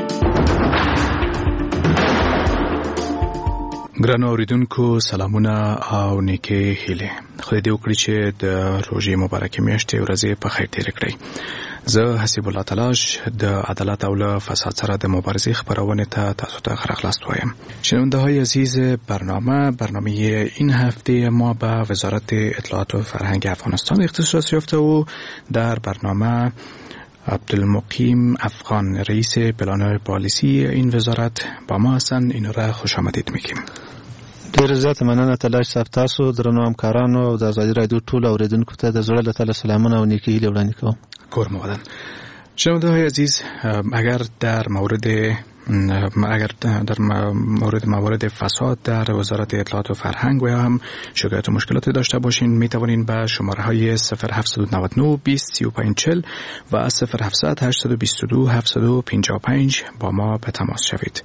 ګرانو اوریدونکو سلامونه او نیکې هیلې. خدای دې وکړي چې د روژې مبارکې میاشتې ورځې په خیر تېرې کړئ. زه حسیب الله تلاش د عدالت او له فساد سره د مبارزې خبرونه ته تاسو ته ښه راغلاست وایم. شنونده های عزیز، برنامه برنامه این هفته ما به وزارت اطلاعات و فرهنگ افغانستان اختصاص یافته و در برنامه عبدالمقیم افغان رئیس پلان پالیسی این وزارت با ما هستند. این را خوش آمدید میگیم. ډیر زیات مننه تلاش صاحب، تاسو درنو همکارانو او د آزادي رادیو ټول اوریدونکو ته د زړه له تله سلامونه او نیکې هیلې وړاندې کوم. کور مو ودان. شنونده های عزیز، اگر در مورد اگر در مورد موارد فساد در وزارت اطلاعات و فرهنگ و یا هم شکایت و مشکلات داشته باشین، می توانین به شماره های صفر هفت نه نه بیست سی و پنج چهل و صفر هفت هشت دو دو هفت پنج پنج با ما به تماس شوید.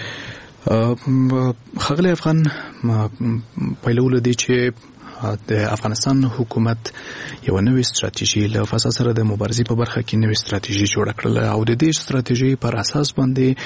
ښاغلی افغان، پیلولو دی چې د افغانستان حکومت یو نوې ستراتیژي له فساد سره د مبارزې په برخه کې نوې ستراتیژي جوړه کړله او د دې ستراتیژي پر اساس باندې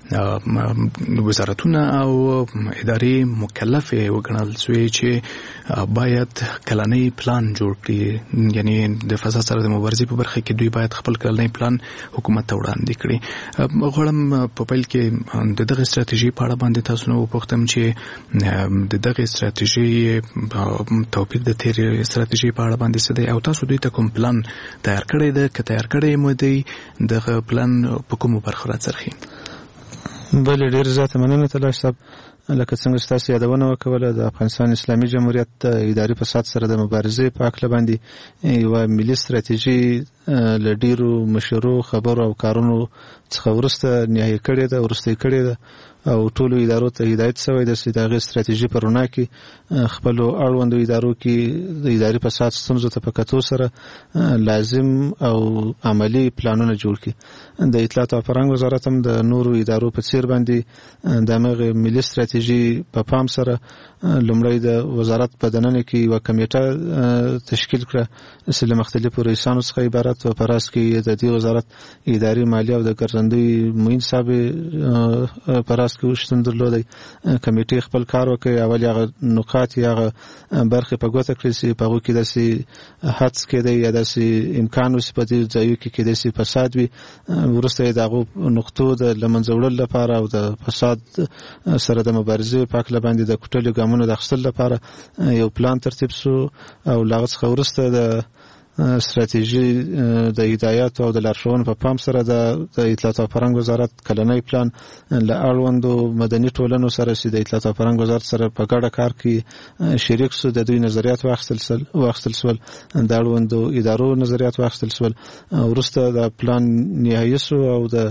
وزارتونه او ادارې مکلف وګڼل شوې چې باید کلنی پلان جوړ کړي، یعنی د فساد سره د مبارزې په برخه کې دوی باید خپل کلنی پلان حکومت ته وړاندې کړي. غواړم په پیل کې د دغه ستراتیژي په اړه باندې تاسو نو وپوښتم چې د دغه ستراتیژي توپیر د تیر ستراتیژي په اړه باندې څه دی او تاسو دوی ته کوم پلان تیار کړی دی، که تیار کړی مو دی دغه پلان په کومو برخو راڅرخي؟ بله ډېر زیاته مننه تلاش صاحب. لکه څنګه چې تاسو یادونه وکوله د افغانستان اسلامي جمهوریت د اداري فساد سره د مبارزې په هکله باندې یوه ملي ستراتیژي له ډېرو مشورو خبرو او کارونو څخه وروسته نهایي کړې ده، وروسته یې کړې ده او ټولو ادارو ته هدایت شوی ده چې د هغې ستراتیژي په رڼا کې خپلو اړوندو ادارو کې د اداري فساد ستونزو ته په کتو سره لازم او عملي پلانونه جوړ کړي. د اطلاعات او فرهنګ وزارت هم د نورو ادارو په څیر باندې د همغې ملي ستراتیژي په پام سره لومړی د وزارت په دننه کې یوه کمیټه تشکیل کړه چې له مختلفو رئیسانو څخه عبارت و. په راس کې د دې وزارت اداري مالیه او د ګرځندوی معین صاحب په راس کې شتون درلودی. کمیټې خپل کار وکړي، اول هغه نقاط یا هغه برخې په ګوته کړي چې په هغو کې داسې حدس کېدی یا داسې امکان وسي په دې ځایو کې کېدای شي فساد وي، وروسته یې د هغو نقطو د له منځه وړلو لپاره او د فساد سره د مبارزې په هکله باندې د کوټلو ګامونو د اخیستلو لپاره یو پلان ترتیب سو او له هغه څخه وروسته د ستراتیژي د هدایات او د لارښوونو په پام سره د اطلاعات او فرهنګ وزارت کلنی پلان له اړوندو مدني ټولنو سره چې د اطلاعات او فرهنګ وزارت سره په ګډه کار کې شریک سو، د دوی نظریات واخیستل واخیستل سول، د اړوندو ادارو نظریات واخیستل سول، وروسته د پلان نهایي سو او د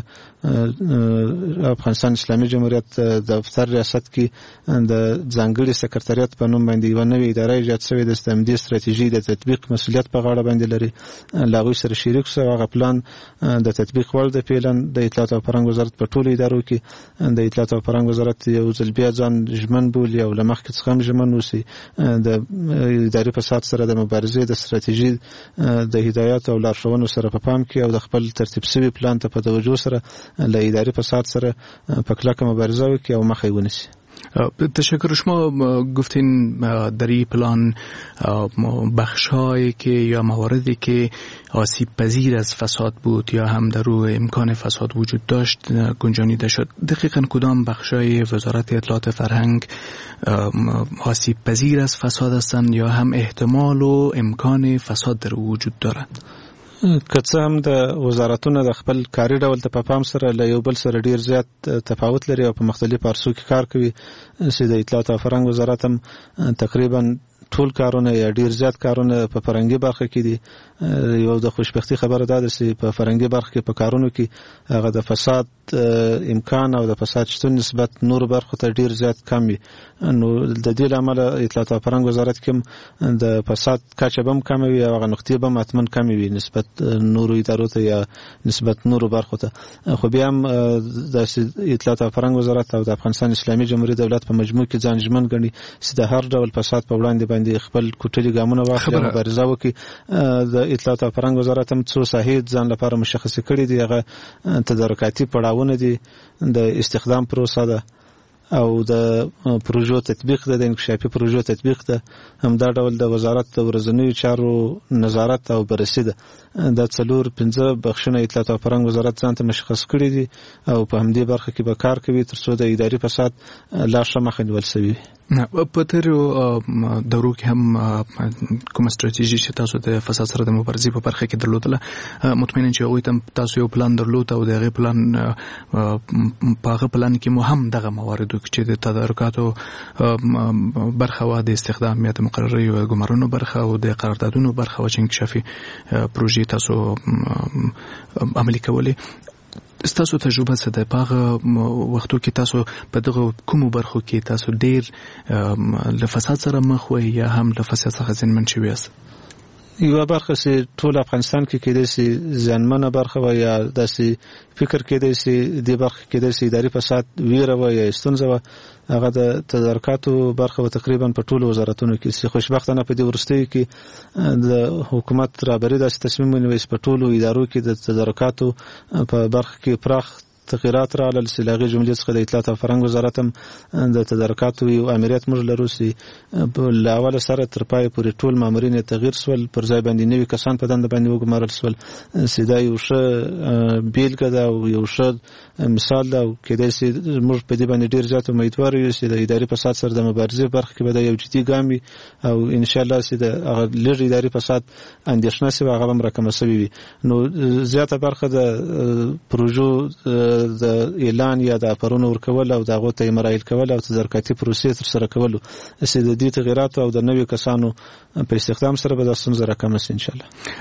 افغانستان اسلامي جمهوریت دفتر ریاست کې د ځانګړي سکرټریات په نوم باندې یوه نوې اداره ایجاد شوې ده چې د همدې ستراتیژي د تطبیق مسؤلیت په غاړه باندې لري. له هغوی سره شریک سو. هغه پلان د تطبیق وړ د فعلا د اطلاعات او فرهنګ وزارت په ټولو ادارو کې د اطلاعات او فرهنګ وزارت یو ځل بیا ځان ژمن بولي او له مخکې څخه هم ژمن اوسي د اداري فساد سره د مبارزې د ستراتیژي د هدایات او لارښوونو سره په پام کې او د خپل ترتیب شوي پلان ته په توجه سره له اداري فساد سره په کلکه مبارزه وکړي او مخه یې ونیسي. تشکر. شما گفتین در این پلان بخش‌هایی که یا مواردی که آسیب پذیر از فساد بود یا هم در روی امکان فساد وجود داشت گنجانیده شد. دقیقاً کدام بخش‌های وزارت اطلاعات فرهنگ آسیب پذیر از فساد هستند یا هم احتمال و امکان فساد در وجود دارد؟ که څه هم د وزارتونه د خپل کاري ډول ته په پام سره له یو بل سره ډیر زیات تفاوت لري او په مختلفو عرصو کې کار کوي، چې د اطلاعات او فرهنګ وزارت هم تقریبا ټول کارونه یا ډیر زیات کارونه په فرهنګي برخه کې دي. یو د خوشبختي خبره ده چې په فرهنګي برخه کې په کارونو کې هغه د فساد امکان او د فساد شتون نسبت نور برخو ته ډیر زیات کم وي. نو د دې لامل اطلاعات او فرهنګ وزارت کې د فساد کچه به هم کم وي او هغه نقطې به مطمئن کم وي نسبت نورو ادارو ته یا نسبت نورو برخو ته. خو بیا هم د اطلاعات او فرهنګ وزارت او د افغانستان اسلامي جمهوریت دولت په مجموع کې ځان ژمن ګڼي چې د هر ډول فساد په وړاندې باندې خپل کوټلي ګامونه واخلي او مبارزه وکړي. د اطلاعات او فرهنګ وزارت هم څو ساحې ځان لپاره مشخصې کړي دي. هغه تدارکاتي پړاوونه دي، د استخدام پروسه ده او د پروژو تطبیق ده، د انکشافي پروژو تطبیق ده، همدا ډول د وزارت د ورځنیو چارو نظارت او بررسي ده. دا څلور پنځه بخشونه اطلاعات او فرهنګ وزارت ځان ته مشخص کړي دي او په همدې برخه کې به کار کوي ترڅو د اداري فساد لا ښه مخه نیول شوي. په تیرو دورو کې هم کومه ستراتیژي چې تاسو د فساد سره د مبارزې په برخه کې درلودله، مطمئنا چې هغوی ته تاسو یو پلان درلود او د هغې پلان په هغه پلان کې مو هم دغه مواردو چې د تدارکاتو برخه وه، د استخدام یا د مقرریو ګمارنو برخه او د قراردادونو برخه وه چې انکشافي پروژې تاسو عملي کولې. ستاسو تجربه څه ده په هغه وختو کې؟ تاسو په دغه کومو برخو کې تاسو ډیر له فساد سره مخ وئ یا هم له فساد څخه زیانمن شوي یاست؟ یوه برخه چې ټول افغانستان کې کېدای شي زیانمنه برخه وه یا داسې فکر کېدای شي دې برخه کېدای شي اداري فساد ویره وه یا ستونزه وه، هغه د تدارکاتو برخه و تقریبا په ټولو وزارتونو کې. چې خوشبختانه په دې وروستیو کې د حکومت رهبري داسې تصمیم ونیوی چې په ټولو ادارو کې د تدارکاتو په برخه کې پراخ تغیرات راغلل چې له هغې جملې څخه د اطلاعات او فرهنګ وزارت هم د تدارکاتو یو امریت موږ لرو چې له اوله سره تر پایه پورې ټول مامورین یې تغییر سول، پر ځای باندې نوي کسان په دنده باندې وګمارل سول. چې دا یو ښه بیلګه ده او یو ښه مثال ده او کېدای شي موږ په دې باندې ډېر زیات امیدوار یو چې د اداري فساد سره د مبارزې برخه کې به دا یو جدي ګام وي او انشاءالله چې د هغه لږ اداري فساد اندېښنه شوې هغه هم راکمه شوې وي. نو زیاته برخه د پروژو د اعلان یا د اپرونو ورکول او د هغو ته یې مراحل کول او تدارکاتي پروسې ترسره کولو چې د دې تغییراتو او د نویو کسانو په استخدام سره به دا ستونزه راکمه شي انشاءالله.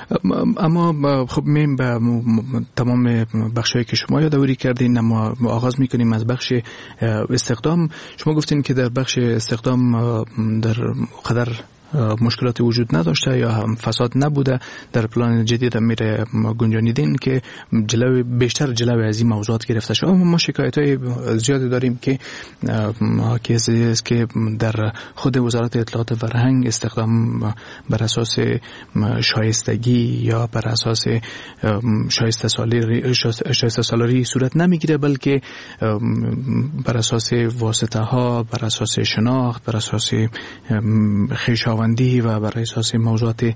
اما خب میم به تمام بخشایی که شما یادآوری کردین، اما آغاز میکنیم از بخش استخدام. شما گفتین که در بخش استخدام در قدر مشکلات وجود نداشته یا هم فساد نبوده. در پلان جدید میره گنجانیدین که جلوی بیشتر جلوی از این موضوعات گرفته شده. اما ما شکایت‌های زیادی داریم که کیسی است که در خود وزارت اطلاعات و فرهنگ استخدام بر اساس شایستگی یا بر اساس شایسته سالاری شایسته سالاری صورت نمیگیره، بلکه بر اساس واسطه ها، بر اساس شناخت، بر اساس خویشاوندی و بر اساس موضوعات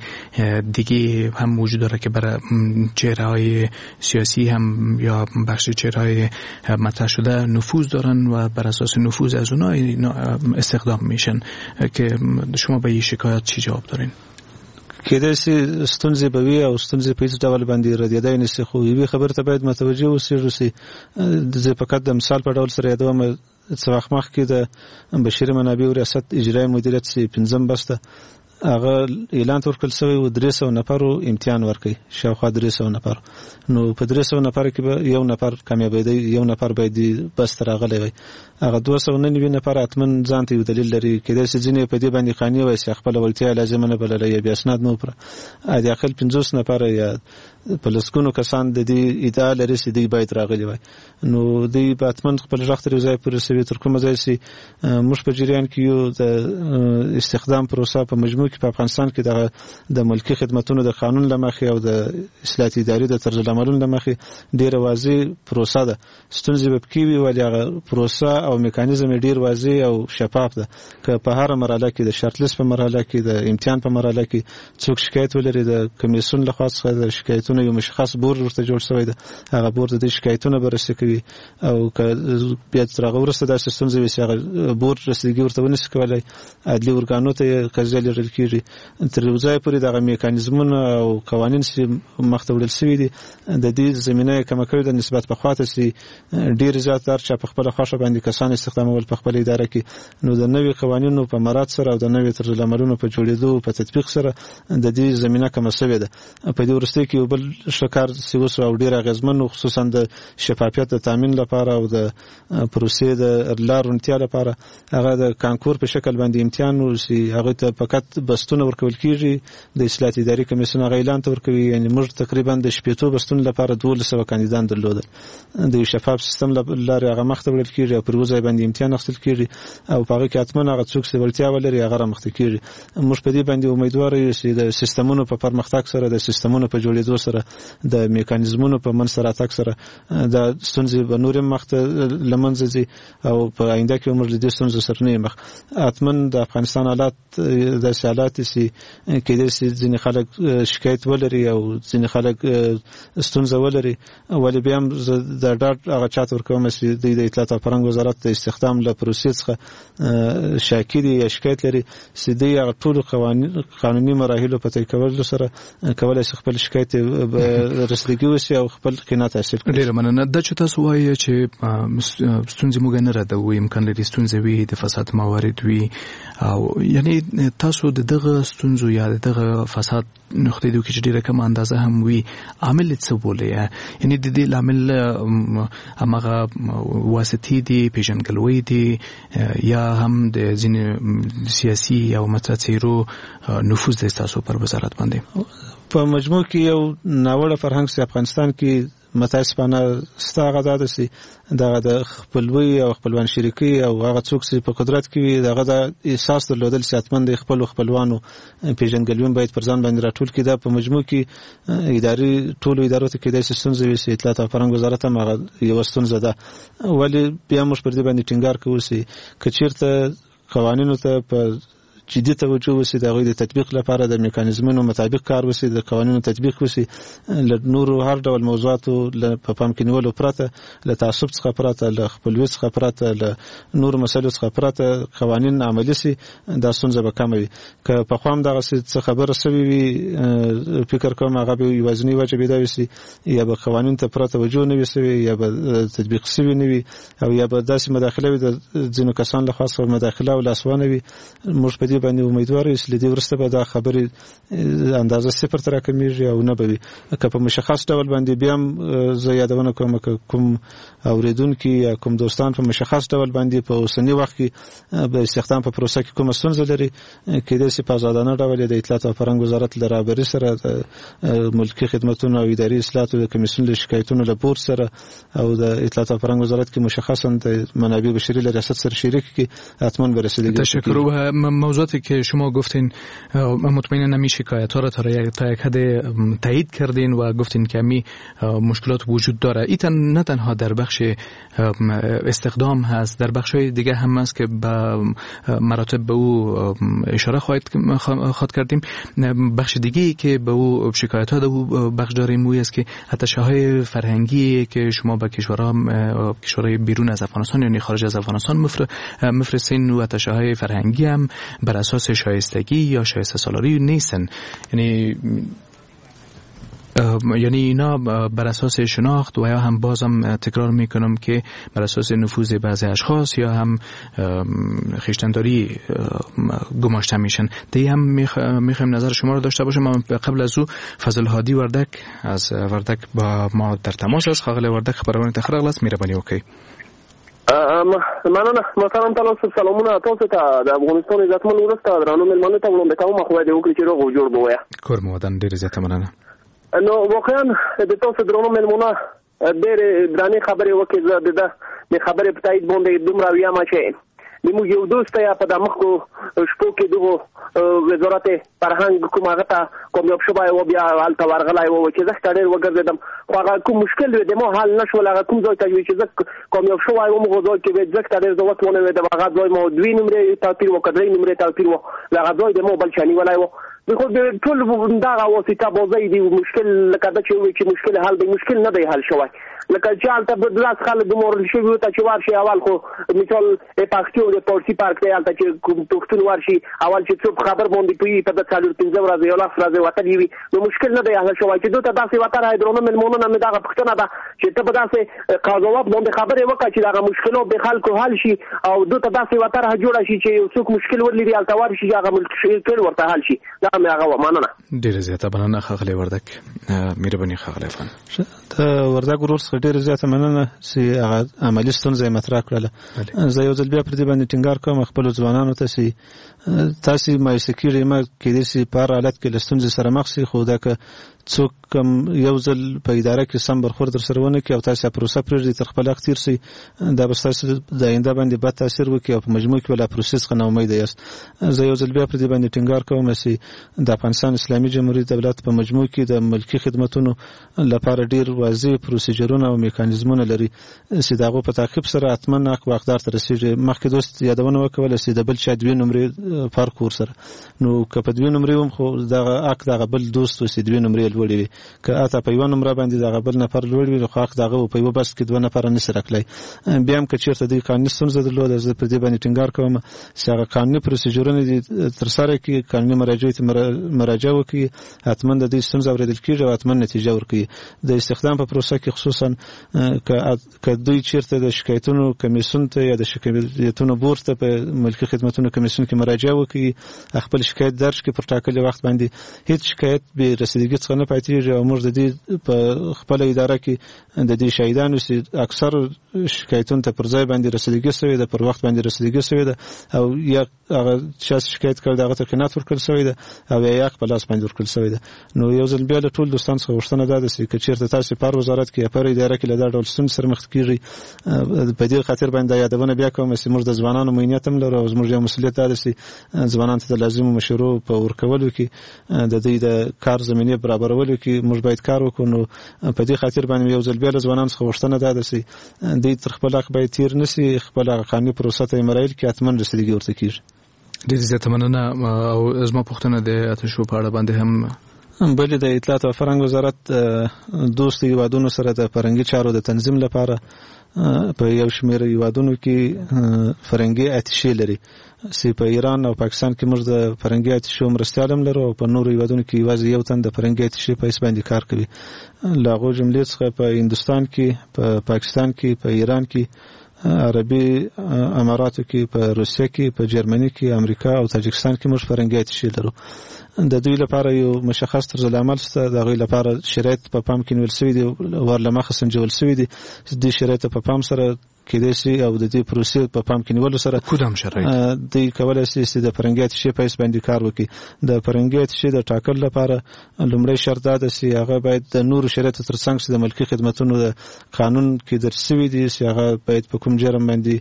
دیگه هم وجود داره که برای چهره‌های سیاسی هم یا بخش چهره‌های مطرح شده نفوذ دارن و بر اساس نفوذ از اونها استخدام میشن. که شما به این شکایت چی جواب دارین؟ کېدای شي ستونزې به وي او ستونزې په هېڅ ډول باندې ردېدای نه شي، خو یوې خبرې ته باید متوجه اوسېږو چې زه فقط د مثال په ډول سره یادوم. څه وخت مخکې د بشري منابعو ریاست اجرایي مدیریت چې پنځم بسته هغه اعلان ورکړل شوی و درې سوه نفرو امتحان ورکړي، شاوخوا درې سوه نفر. نو په درې سوه نفر کې به یو نفر کامیابېدی، یو نفر باید بس ته راغلی وای. هغه دوه سوه نوي نفر حتمن ځان ته یو دلیل لري. کېدای شي ځینې په دې باندې قانع وای چې خپله وړتیا لازمه نه بلله یا بیا اسناد نه وپوره. حداقل پنځوس نفره یا په لسګونو کسان د دې ادعا لري چې دوی باید راغلي وای. نو دوی به حتمن خپل غږ تر یو ځای پورې رسوي تر کومه ځای چې موږ په جریان کې یو د استخدام پروسه په مجموع کې په افغانستان کې د د ملکی خدماتونو د قانون لمخې او د اصلاحات اداري د طرز العملونو لمخې ډیره واضح پروسه ده. ستونزې به پکې وي ولې هغه پروسه او میکانیزم ډیر واضح او شفاف ده. که په هر مرحله کې د شرط لیست په مرحله کې د امتحان په مرحله کې څوک شکایت ولري، د کمیسیون لخوا څخه د شکایتونو یو مشخص بورډ ورته جوړ شوی ده، هغه بورډ د شکایتونو بررسي کوي او که بیا تر هغه وروسته داسې ستونزې وي چې هغه بورډ رسیدګي ورته ونه شي کولی، عدلي ارګانو ته قضیه لیږل کېږي. تر یو ځای پورې دغه میکانیزمونه او قوانین چې مخته وړل شوي دي د دې زمینه یې کمه کړې ده نسبت پخوا ته چې ډېر زیات هر چا په خپله خوښه باندې کسان استخدامول په خپله اداره کې. نو د نوي قوانینو په مراعات سره او د نوي طرزالعملونو په جوړېدو او په تطبیق سره د دې زمینه کمه شوې ده. په دې وروستیو کې یو بل ښه کار چې وسو او ډېر اغېزمن و، خصوصا د شفافیت د تامین لپاره او د پروسې د لار روڼتیا لپاره هغه د کانکور په شکل باندې امتحان و چې هغوی ته فقط بستونه ورکول کېږي. د اصلاحات اداري کمیسیون هغه اعلان ته ورکوي. یعنې موږ تقریبا د شپېتو بستونو لپاره دولس سوه کاندیدان درلودل. د یو شفاف سیستم له لارې هغه مخته وړل کېږي او پر یوه ځای باندې امتحان اخیستل کېږي او په هغه کې حتمن هغه څوک چې وړتیا ولري هغه رامخته کېږي. موږ په دې باندې امیدواره یو چې د سیستمونو په پرمختګ سره، د سیستمونو په جوړېدو سره، د میکانیزمونو په منځته راتګ سره دا ستونزې به نورې مخته له منځه ځي او په آینده کې موږ له دې ستونزو سره نه یو مخ. حتمن د افغانستان حالات داسې حالات دي چې کېدای شي ځینې خلک شکایت ولري او ځینې خلک ستونزه ولري، ولې بیا هم زه د ډاډ هغه چا ته ورکوم چې دوی د اطلاعات او فرهنګ وزارت د استخدام له پروسې څخه شاکي دي یا شکایت لري چې دوی هغه ټولو قانوني مراحلو په طی کولو سره کولی شي خپل شکایت رسیدګي وشي او خپل قناعت حاصل کړي. ډېره مننه. دا چې تاسو وایئ چې ستونزې موږ نه ردوو، امکان لري ستونزې وي، د فساد موارد وي، او یعنی تاسو د دغه ستونزو یا د دغه فساد نقطې د کې چې ډېره کم اندازه هم وي عامل څه بولي؟ یعنی د دې لامل همغه واسطې دي، پیژنګلوي دي، یا هم د ځینې سیاسي او متاثرو نفوذ د تاسو پر وزارت باندې؟ په مجموع کې یو ناوړه فرهنګ چې افغانستان کې متاسفانه ستاغه داده سي دغه د خپلوي او خپلوان شریکي او هغه څوک چې په قدرت کې وي دغه د احساس درلودل سیاتمند خپل خپلوانو پیژنګلوین باید پر ځان باندې راټول کړي. دا په مجموع کې اداري ټولو ادارو ته کې د ستونزې وي چې اطلاعات او فرهنګ وزارت هم هغه یو ستونزه ده. ولی بیا موږ پر دې باندې ټینګار کوو چې کچیرته قوانینو ته په جدي توجه وشي د غوړي د تطبیق لپاره د میکانیزمونو مطابق کار وشي د قوانینو تطبیق وشي له نورو هر ډول موضوعاتو په پام کې نیولو پرته له تعصب څخه پرته له خپلوي څخه پرته له نورو مسایلو څخه پرته قوانین عملي سي دا ستونزه به کم وي. که په خوام دغه څه خبره سوي وي فکر کوم هغه به یوازینی وجه بيدا وي یا به قوانین ته پرته توجه نه وي یا به تطبیق سوي نه وي او یا به داسې مداخله وي د ځینو کسان له خاصه مداخله او لاسوانه وي. موږ په دې باندې امیدوار یو چې د دې ورسته به دا خبرې اندازه صفر تر راکمیږي او نه به وي. که په مشخص ډول باندې بیا هم زه یادونه کوم که کوم اوریدونکي یا کوم دوستان په مشخص ډول باندې په اوسنی وخت کې د استخدام په پروسه کې کومه ستونزه لري کېدای شي په آزادانه ډول د اطلاعات او فرهنګ وزارت له رهبرۍ سره د ملکي خدماتو او اداري اصلاحاتو د کمیسیون له شکایتونو له بورډ سره او د اطلاعات او فرهنگ وزارت کې مشخصا د منابع بشری له ریاست سره شریک کی حتما برسیدگی. تشکر. و موضوعاتی که شما گفتین مطمئنا نمی شکایت ها را تا یک حد تایید کردین و گفتین که می مشکلات وجود داره. ایتن نه تنها در بخش استخدام هست، در بخش های دیگه هم هست که با مراتب به او اشاره خواهد خواهد کردیم. بخش دیگه که به او شکایت ها دو بخش داریم وی است که اتشه های فرهنگی که شما به کشورها کشورهای بیرون از افغانستان یعنی خارج از افغانستان مفرستین و اتشه های فرهنگی هم بر اساس شایستگی یا شایسته سالاری نیستن، یعنی یعنی اینا بر اساس شناخت و یا هم بازم تکرار میکنم که بر اساس نفوذ بعضی اشخاص یا هم خویشتنداری گماشته میشن. دی هم میخوایم نظر شما رو داشته باشم. من قبل از او فضل هادی وردک از وردک با ما در تماس است. خاغلی وردک خبرونه تخرق لاس میربانی اوکی. مننه. مثلا تاسو سلامونه تاسو ته د افغانستان عزتمن ورسته درانو ملمنو ته وړاندې کوم خو دې وکړي چې روغ جوړ بویا کور مودن ډیر زیات مننه. نو واقعا د تاسو درانو ملمنو ډېر درانه خبرې وکړي. زه د خبرې په تایید باندې دومره وایم چې موږ یو دوست یا په دماغو شپو کې دغه وزارت فرهنګ کوم هغه ته کومیاب شوی و بیا حالت ورغلای و چې زه ډېر وګرځیدم خو هغه کوم مشکل دی د مو حل نشول. هغه کوم ځای ته چې زه کومیاب شوی و موږ ځای کې زه ډېر زوات ونه وې د هغه ځای مو دوی نمرې توپیر وکړې نمرې توپیر و هغه ځای د مو بل چاني ولای و خو د ټول دا واسطه بوزي دی مشکل لکه دا چې وي چې مشکل حل دی مشکل نه دی حل شوی لکه چې حالت بدلاس خلک د مور شي ته چې ورشي اول خو مثال پاکستان د پورسي پارک ته حالت چې پښتون ورشي اول چې څوک خبر باندې پی په د څلور پنځه ورځې یو لاس راځي وته دی نو مشکل نه دی حل شوی چې دوی ته داسې وته راځي درونه ملمونو نه دا پښتنه ده چې ته به داسې قضاوت باندې خبره وکړي چې دا مشکلات به خلکو حل شي او دوی ته داسې وته را جوړ شي چې څوک مشکل ورلري حالت ورشي هغه مشکل ورته حل شي. دا مې هغه مننه. ډیر زیاته مننه خاغلی وردک. مهرباني خاغلی فن. ته وردک ورور څخه ډیر زیاته مننه چې هغه عملی ستونزې مطرح کړله. زه یو ځل بیا پر دې باندې ټینګار کوم خپل ځوانانو ته چې تاسو مایوسه کیږئ ما کېدای شي په هر حالت کې له ستونزې سره مخ شي خو دا که څوک یو ځل په اداره کې سم برخورد در سره ونه کړي او تاسو پروسه پرېږدئ تر خپل وخت تیر شي دا به ستاسو د آینده باندې بد تاثیر وکړي او په مجموع کې به لا پروسس څخه ناامیده یاست. زه یو ځل بیا پر دې باندې ټینګار کوم چې د افغانستان اسلامي جمهوریت دولت په مجموع کې د ملکي خدماتو لپاره ډیر واضح پروسیجرونه او میکانیزمونه لري چې د هغو په تعقیب سره حتما حق واقدار ته رسیږي. مخکې دوست یادونه وکوله چې د بل چا دوې نمرې فرق ورسره نو که په دوې نمرې هم خو دغه حق دغه بل دوست چې دوې نمرې لوړې وي که اته په یو نمره باندې دغه بل نفر لوړ وي خو حق دغه په یو بس کې دوه نفر نه سره کړی. بیا هم که چیرته د قانوني ستونزه درلوده زه پر دې باندې ټینګار کوم چې هغه قانوني پروسیجرونه دي تر سره کې قانوني مراجعو ته مراجعه وکړي حتما د دې ستونزه اوریدل کېږي او حتما نتیجه ورکړي. د استخدام په پروسه کې خصوصا که دوی چیرته د شکایتونو کمیسیون ته یا د شکایتونو بورډ ته په ملکي خدماتو کمیسیون کې مراجعه وکړي خپل شکایت درج کړي پر ټاکلي وخت باندې هیڅ شکایت به رسیدګي څخه نه پاتېږي او موږ د دې په خپل اداره کې د دې شاهدانو چې اکثر شکایتونو ته پر ځای باندې رسیدګي شوې ده پر وخت باندې رسیدګي شوې ده او یا هغه چې شکایت کړ دغه ته قناعت ورکړل شوی دی او یا یې په لاس باندې ورکړل شوی دی. نو یو ځل بیا له ټول دوستان څخه غوښتنه ده چې که چیرته تاسو پر وزارت کې یا پر اداره کې له دا ډول ستونزې سره مخ کیږئ په دې خاطر باندې یادونه بیا کوم چې موږ د ځوانانو مینیت هم لرو او موږ یو مسؤلیت ده چې ځوانانو ته لازمو مشورو په ورکولو کې د دې د کار زمینه برابرولو کې موږ باید کار وکړو. نو په دې خاطر باندې یو ځل بیا له ځوانانو څخه غوښتنه ده چې دوی تر خپل حق باید تیر نشي، خپل قانوني پروسه ته مراحل کې اتمن رسیدګي ورته کیږي. ډېر زیاته مننه. او زما پوښتنه د اتشو په اړه باندې هم بلې د اطلاعات او فرهنګ وزارت دوستو هیوادونو سره د فرهنګي چارو د تنظیم لپاره په یو شمېر هیوادونو کې فرهنګي اتشې لري چې په ایران او پاکستان کې موږ د فرهنګي اتشو مرستیال هم لرو او په نورو هیوادونو کې یوازې یو تن د فرهنګي اتشې په حیث باندې کار کوي. له هغو جملې څخه په هندوستان کې، په پاکستان کې، په ایران کې، عربي اماراتو کې، په روسیه کې، په جرمني کې، امریکا او تاجکستان کې موږ فرهنګي اتشې لرو. د دوی لپاره یو مشخص طرز العمل شته، د هغوی لپاره شرایط په پام کې نیول شوي دي، ورلمخه سنجول شوي دي. دې شرایط په پام سره کېدای شي او د دې پروسې په پام کې نیولو سره کدام شرایط دوی کولی شي چې د فرهنګي اتشې په حیث باندې کار وکړي. د فرهنګي اتشې د ټاکلو لپاره لومړی شرط دا ده چې هغه باید د نورو شرایطو تر څنګ چې د ملکي خدمتونو د قانون کې درج شوي دي چې هغه باید په کوم جرم باندې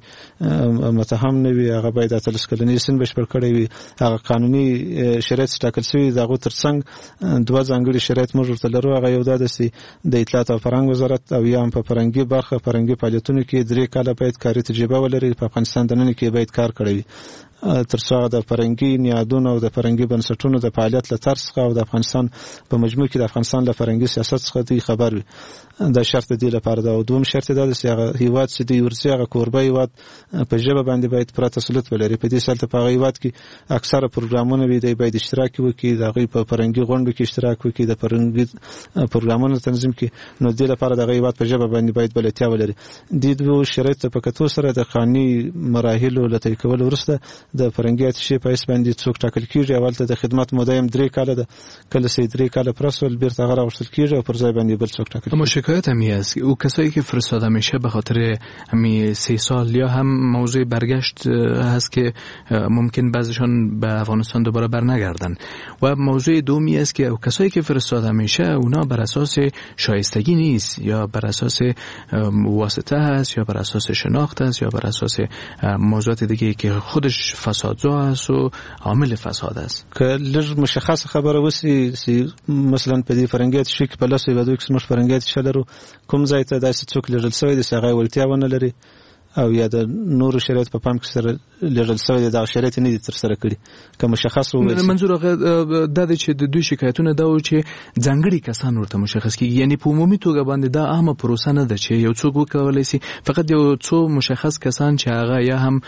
متهم نه وي، هغه باید اتلس کلنۍ سن بشپړ کړی وي، هغه قانوني شرایط ټاکل شوي د هغو تر څنګ دوه ځانګړي شرایط موږ ورته لرو. هغه یو دا ده چې د اطلاعات او فرهنګ وزارت او یا هم په فرهنګي برخه فرهنګي فعالیتونو کې درې کاله باید کاري تجربه ولري، په افغانستان دننه کې باید کار کړی وي، تر څو د فرهنګي نیادونو او د فرهنګي بنسټونو د فعالیت له طرز څخه او د افغانستان په مجموع کې د افغانستان له فرهنګي سیاست څخه دوی خبر وي. دا شرط دی لپاره دا. او دوم شرط دا چې هغه هیواد چې دوی ورځي هغه کوربه هیواد په ژبه باندې باید پوره تسلط ولري. په دې سالته په هغه هیواد کې اکثره پروګرامونه وي، دوی باید اشتراک وکړي، د هغوی په فرهنګي غونډو کې اشتراک وکړي، د فرهنګي پروګرامونو تنظیم کړي. نو دې لپاره د هغه هیواد په ژبه باندې باید بلدتیا ولري. دې دوه شرایط په کتو سره د قانوني مراحلو له طی کولو وروسته د فرهنګي اتشې په حیث باندې څوک ټاکل کېږي. اول ته د خدمت موده یې درې کاله ده، کله چې درې کاله پوره شول بیرته هغه راوستل کېږي او پر ځای باندې بل څوک ټاکل کېږي. اما شکایت هم هست او کسایی که فرستاده میشه به خاطر همین سه سال یا هم موضوع برگشت هست که ممکن بعضیشان به افغانستان دوباره برنگردن، و موضوع دومی است که کسایی که فرستاده میشه اونا بر اساس شایستگی نیست یا بر اساس واسطه هست یا بر اساس شناخت است یا بر اساس موضوعات دیگه که خودش فسادزا است و عامل فساد است. که لږ مشخص خبره وسی مثلا په دې فرهنګي اتشې کې په لاسو یو دوی قسم فرهنګي اتشې لرو، کوم ځای ته داسې څوک لېږل شوی دی چې هغه ولتیا ونه لري او یا د نورو شرایط په پام کې سره لېږل شوی دی، دغه شرایط نه دي ترسره کړي. که مشخص وویل منظور هغه دا دی چې د دوی شکایتونه دا و چې ځانګړي کسان ورته مشخص کېږي، یعنی په عمومي توګه باندې دا عامه پروسه نه ده چې یو څوک وکولی شي، فقط یو څو مشخص کسان چې هغه یا هم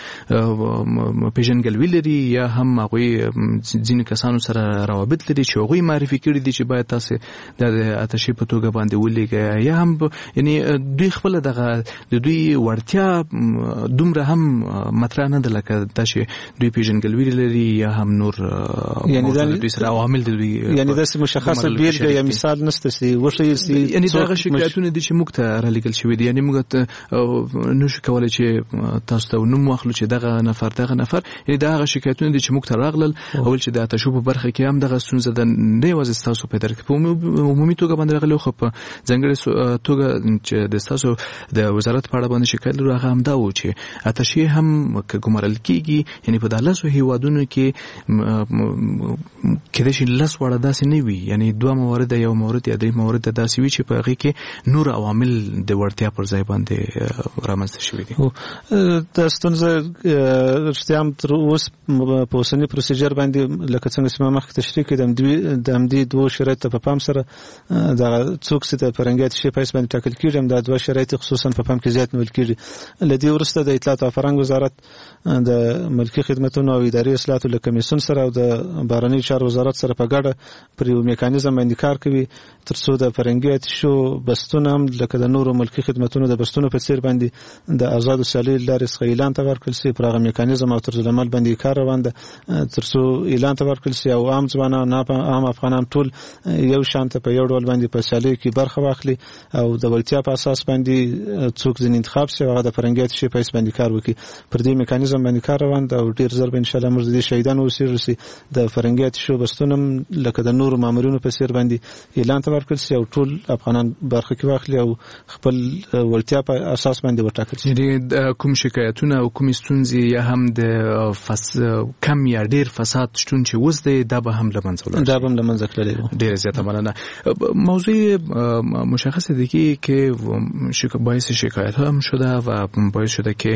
پیژنګلوي لري یا هم هغوی ځینې کسانو سره روابط لري چې هغوی معرفي کړي دي چې باید تاسې د اتشې په توګه باندې ولېږئ، یا هم یعنی دوی خپله دغه د دوی وړتیا دومره هم مطرح نه ده لکه دا چې دوی پیژنګلوي لري یا هم نور یعنی دا دوی سره عوامل دي، یعنی داسې مشخصه بیلګه یا مثال نشته چې وښیل شي. یعنی دغه شکایتونه دي چې موږ ته رالیږل شوي دي، یعنی موږ ته نشو کولی چې تاسو ته نوم واخلو چې دغه نفر دغه نفر، یعنی دغه شکایتونه دي چې موږ ته راغلل اول چې د اتشو په برخه کې هم دغه ستونزه ده، نه یوازې ستاسو په درک په عمومي توګه باندې راغلي، خو په ځانګړې توګه چې د ستاسو د وزارت په اړه باندې شکایت لرو هغه هم دا و چې اتشې هم که ګمارل کېږي، یعنی په دغه هیوادونو کې کېدای شي لس واړه داسې نه وي، یعنی دوه موارد یا یو مورد یا درې موارد داسې وي چې په هغې کې نور عوامل د وړتیا پر ځای باندې رامنځته شوي دي. دا ستونزه رښتیا هم تر اوس په اوسني پروسیجر باندې لکه څنګه چې ما مخکې تشریح کړې د همدې دوو شرایطو په پام سره دغه څوک چې د فرهنګي اتشې په حیث باندې ټاکل کېږي هم دا دوه شرایط خصوصا په پام کې زیات نیول کېږي. له دې وروسته د اطلاعات او فرهنګ وزارت د ملکي خدمتونو او اداري اصلاحاتو له کمیسیون سره او د بهرنیو چارو وزارت سره په ګډه پر یو میکانیزم باندې کار کوي تر څو د فرهنګي اتشو بستونه هم لکه د نورو ملکي خدمتونو د بستونو په څیر باندې د آزادو سیالۍ له لارې څخه اعلان ته ورکړل شي. پر هغه میکانیزم او طرزالعمل باندې کار روان ده تر څو اعلان ته ورکړل شي او عام ځوانان عام افغانان ټول یو شانته په یو ډول باندې په سیالیو کې برخه واخلي او د وړتیا په اساس باندې څوک ځینې انتخاب شي هغه د فرهنګي اتشې په حیث باندې کار وکړي. پر دې میکانیزم باندې کار روان دی او ډیر زر به ان شاء الله موږ د شهیدانو وسیرسي د فرنګیات شو بستونم لکه د نور مامورینو په سیر باندې اعلان ته ورکړل شي او ټول افغانان برخه کې واخلي او خپل ولتیا په اساس باندې وټاکل شي. یعنی کوم شکایتونه او کوم ستونزې یا هم د فس کم یا ډیر فساد شتون چې وز دی دا به هم لمنځه ولاړ دا به هم لمنځه کړلی. ډیر زیاته مننه. موضوع مشخص دیگه که باعث شکایت هم شده و باعث شده که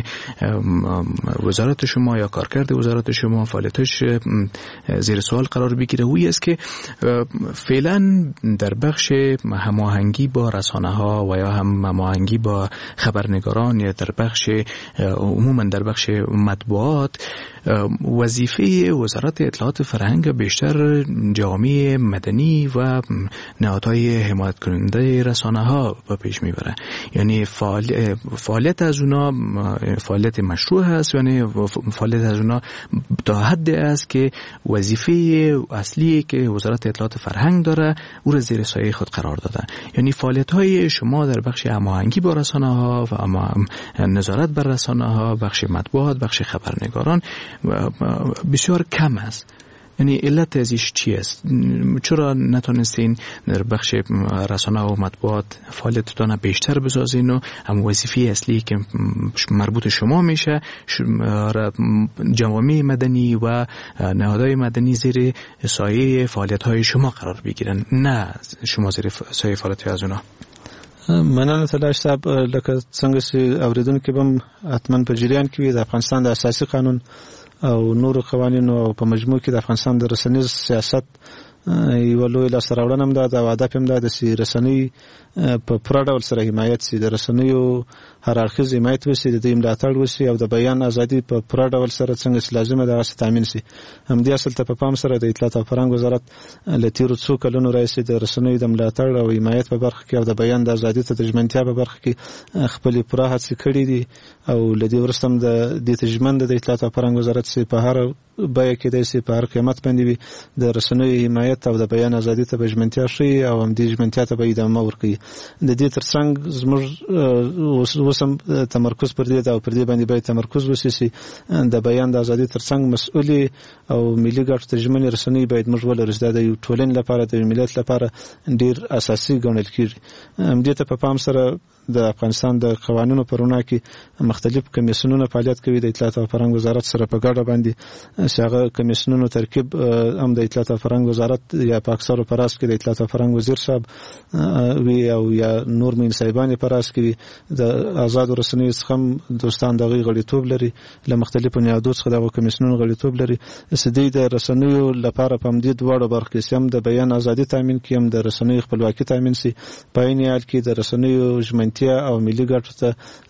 وزارت شما یا کارکرد وزارت شما فعالیتش زیر سوال قرار بگیره وی است که فعلا در بخش هماهنگی با رسانه ها و یا هم هماهنگی با خبرنگاران یا در بخش عموما در بخش مطبوعات وظیفه وزارت اطلاعات فرهنگ بیشتر جامعه مدنی و نهادهای حمایت کننده رسانه ها به پیش میبره. یعنی فعالیت از اونا فعالیت مشروع هست، یعنی فعالیت از اونا تا حد است که وظیفه اصلی که وزارت اطلاعات فرهنگ داره او را زیر سایه خود قرار داده. یعنی فعالیت های شما در بخش هماهنگی با رسانه ها و نظارت بر رسانه ها، بخش مطبوعات، بخش خبرنگاران بسیار کم است. یعنی علت ازش چی است؟ چرا نتونستین در بخش رسانه و مطبوعات فعالیتتان بیشتر بسازین و هم وظیفه اصلی که مربوط شما میشه جوامع مدنی و نهادهای مدنی زیر سایه فعالیت‌های شما قرار بگیرن، نه شما زیر سایه فعالیت از اونا؟ مننه تلاش صاحب. لکه څنګه چې اوریدونکو بم حتما په جریان کې د افغانستان د اساسي قانون او نور قوانینو او په مجموع کې د افغانستان د رسنیز سیاست یو لوی لاسته راوړنه هم ده او هدف هم ده چې رسنۍ په پوره ډول سره حمایت شي، د رسنیو هر اړخیز حمایت وشي، د دوی ملاتړ وشي او د بیان ازادي په پوره ډول سره څنګه چې لازمه ده هغه تامین شي. همدې اصل ته په پام سره د اطلاعات او فرهنګ وزارت له تیرو څو کلونو راځي د رسنیو د ملاتړ او حمایت په برخه کې او د بیان د ازادي ته د ژمنتیا په برخه کې خپل پوره هڅې کړې دي او لدی ورستم د د تجمن د اطلاعات او فرهنګ وزارت سي په هر بای کې د سي په هر قیمت باندې وي د رسنیو حمایت او د بیان ازادي ته ژمنتیا شي او هم د ژمنتیا ته به ادامه ورکړي. د دې ترڅنګ زموږ وسم تمرکز پر دې او پر دې باندې باید تمرکز وشي د بیان د ازادي ترڅنګ مسؤلي او ملي ګټو ته ژمنې رسنۍ باید موږ ولرو چې د یو ټولنې لپاره د ملت لپاره ډیر اساسي ګڼل کیږي. همدې ته په پام سره د افغانستان د قوانینو پرونه کې مختلف کمیسیونونه فعالیت کوي د اطلاعات او فرهنګ وزارت سره په ګډه باندې شاغه کمیسیونونو ترکیب هم د اطلاعات او فرهنګ وزارت یا په اکثرو پراس کې د اطلاعات او فرهنګ وزیر صاحب وی او یا نور مين صاحبان پراس کې د آزاد رسنیو څخه دوستان دغه غړیتوب لري، له مختلفو نیادو څخه دغه کمیسیونونو غړیتوب لري. سدي د رسنیو لپاره په مدید وړو برخې سم د بیان ازادي تامین کیم د رسنیو خپلواکي تامین سي پاینیال کې د رسنیو ژمنتیا او ملي ګټو ته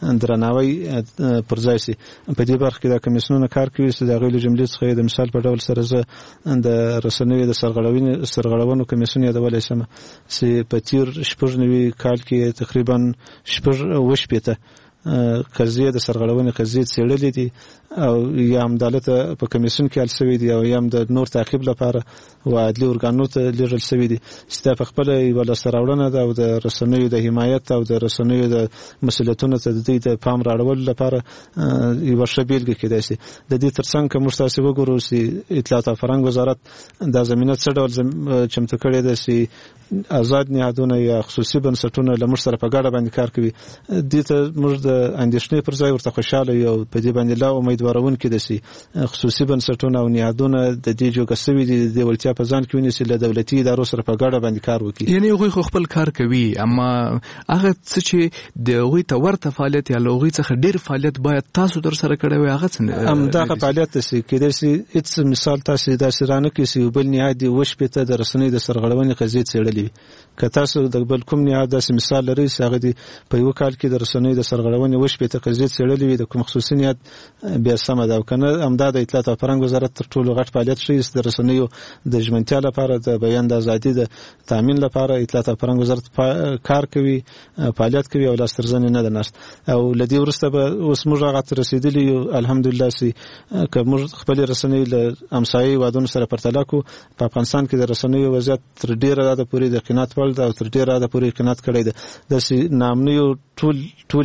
درناوی پر ځای سي. په دې برخه کې د کمیسیونونو کار کوي چې د غوړي جملې څخه د مثال په ډول سره زه د رسنیو د سرغړونې سرغړونو کمیسیون یادولای شم چې په تیر شپږ نوي کال کې تقریبا شپږ وشپېته قضیه د سرغړونې قضیه څېړلې دي او یا هم عدالت په کمیسیون کې حل شوی دی او یا هم د نور تعقیب لپاره و عدلي ارګانونو ته لیږل شوی دی چې په خپل یو لاسته راوړنه ده او د رسنیو د حمایت او د رسنیو د مسؤلیتونو ته د دې د پام راړول لپاره یو ښه بیلګه کېدای شي. د دې ترڅنګ که موږ تاسو وګورو چې اطلاعات او فرهنګ وزارت د ضمانت څه ډول چمتو کړی دی چې آزاد نهادونه یا خصوصي بنسټونه له موږ سره په ګډه باندې کار کوي. دې ته موږ د اندېښنې پر ځای ورته خوشاله یو په دې باندې لا امیدوارون کې دي خصوصي بنسټونه او نهادونه د دې جوګه سوي دي د ولتیا په ځان کې ونیسي له دولتي ادارو سره په ګډه باندې کار وکړي. یعنی هغوی خو خپل کار کوي اما هغه څه چې د هغوی ته ورته فعالیت یا هغوی څخه ډیر فعالیت باید تاسو در سره کړی وي هغه څنګه هم دا فعالیت چې کېدای شي هیڅ مثال تاسو د سرانه کې سی بل نهاد وشپته د رسنۍ د سرغړونې قضیه څېړلې که تاسو د بل کوم نهاد د مثال لري چې هغه دی په یو کال کې د رسنۍ د سرغړونې وشپته قضیه څېړلې وي د کوم خصوصي نهاد بیا سم ده او کنه امداد اطلاعات او فرهنګ وزارت تر ټولو غټ فعالیت شي د رسنیو د ژمنتیا لپاره د بیان د ازادي د تامین لپاره اطلاعات او فرهنګ وزارت کار کوي فعالیت کوي او لاسترزنه نه ده نشته او لدی ورسته به اوس موږ هغه تر رسیدلی الحمدلله سي که موږ خپل رسنۍ له امسایي وادونو سره پرتله کو په افغانستان کې د رسنیو وضعیت تر ډیره د پوری د قناعت ول او تر ډیره د پوری قناعت کړی ده د نامنیو ټول ټول برخه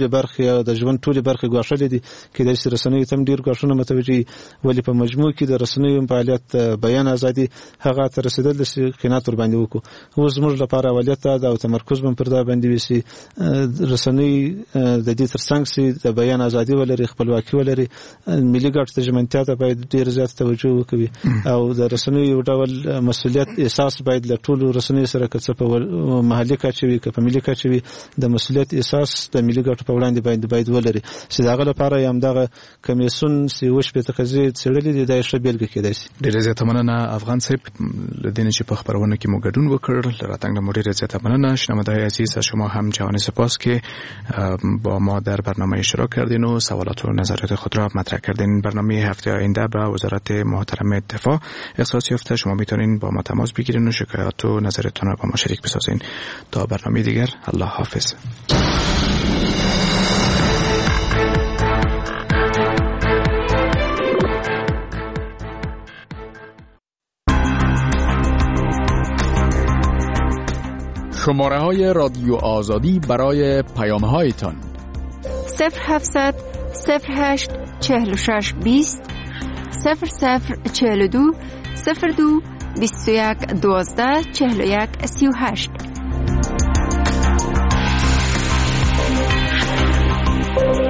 یا د ژوند ټولې برخې ګواښلې دي کې د رسنیو تم ډیر ګواښونه متوجي ولې په مجموع کې د رسنیو فعالیت بیان ازادي هغه تر رسیدل د قناعت ور باندې وکړو. اوس موږ لپاره اولویت ده او تمرکز هم پر دا باندې وسی رسنۍ د دې ترڅنګ سي د بیان ازادي ولري، خپلواکي ولري، ملي ګټو ته ژمنتیا ته باید ډیر زیات توجه وکړي او د رسنیو یو ډول مسؤلیت احساس باید له ټولو رسنیو سره کڅ په محلي کچه وي که په ملي کچه وي د مسؤلیت احساس د ملي ګټو په وړاندې باید باید ولري. چې دغه لپاره یم دغه کمیسون سی وش په تخزي څېړلې دي د ښه بیلګه کېدای شي. ډېر زیاته مننه افغان صاحب لدین چې په خبرونه کې مو ګډون وکړ. لراتنګ مو ډېر زیاته مننه. شنونده‌های عزیز شما هم جوان سپاس که با ما در برنامه اشتراک کردین و سوالات و نظرات خود را مطرح کردین. برنامه هفته آینده به وزارت محترم دفاع اختصاص یافته. شما میتونین با ما تماس بگیرین و شکایات و نظرتون را با ما شریک بسازین. تا برنامه دیگر الله حافظ. شماره های رادیو آزادی برای پیام هایتان صفر هفتصد صفر هشت چهل و شش بیست صفر صفر چهل و دو صفر دو بیست و یک دوازده چهل و یک سی و هشت.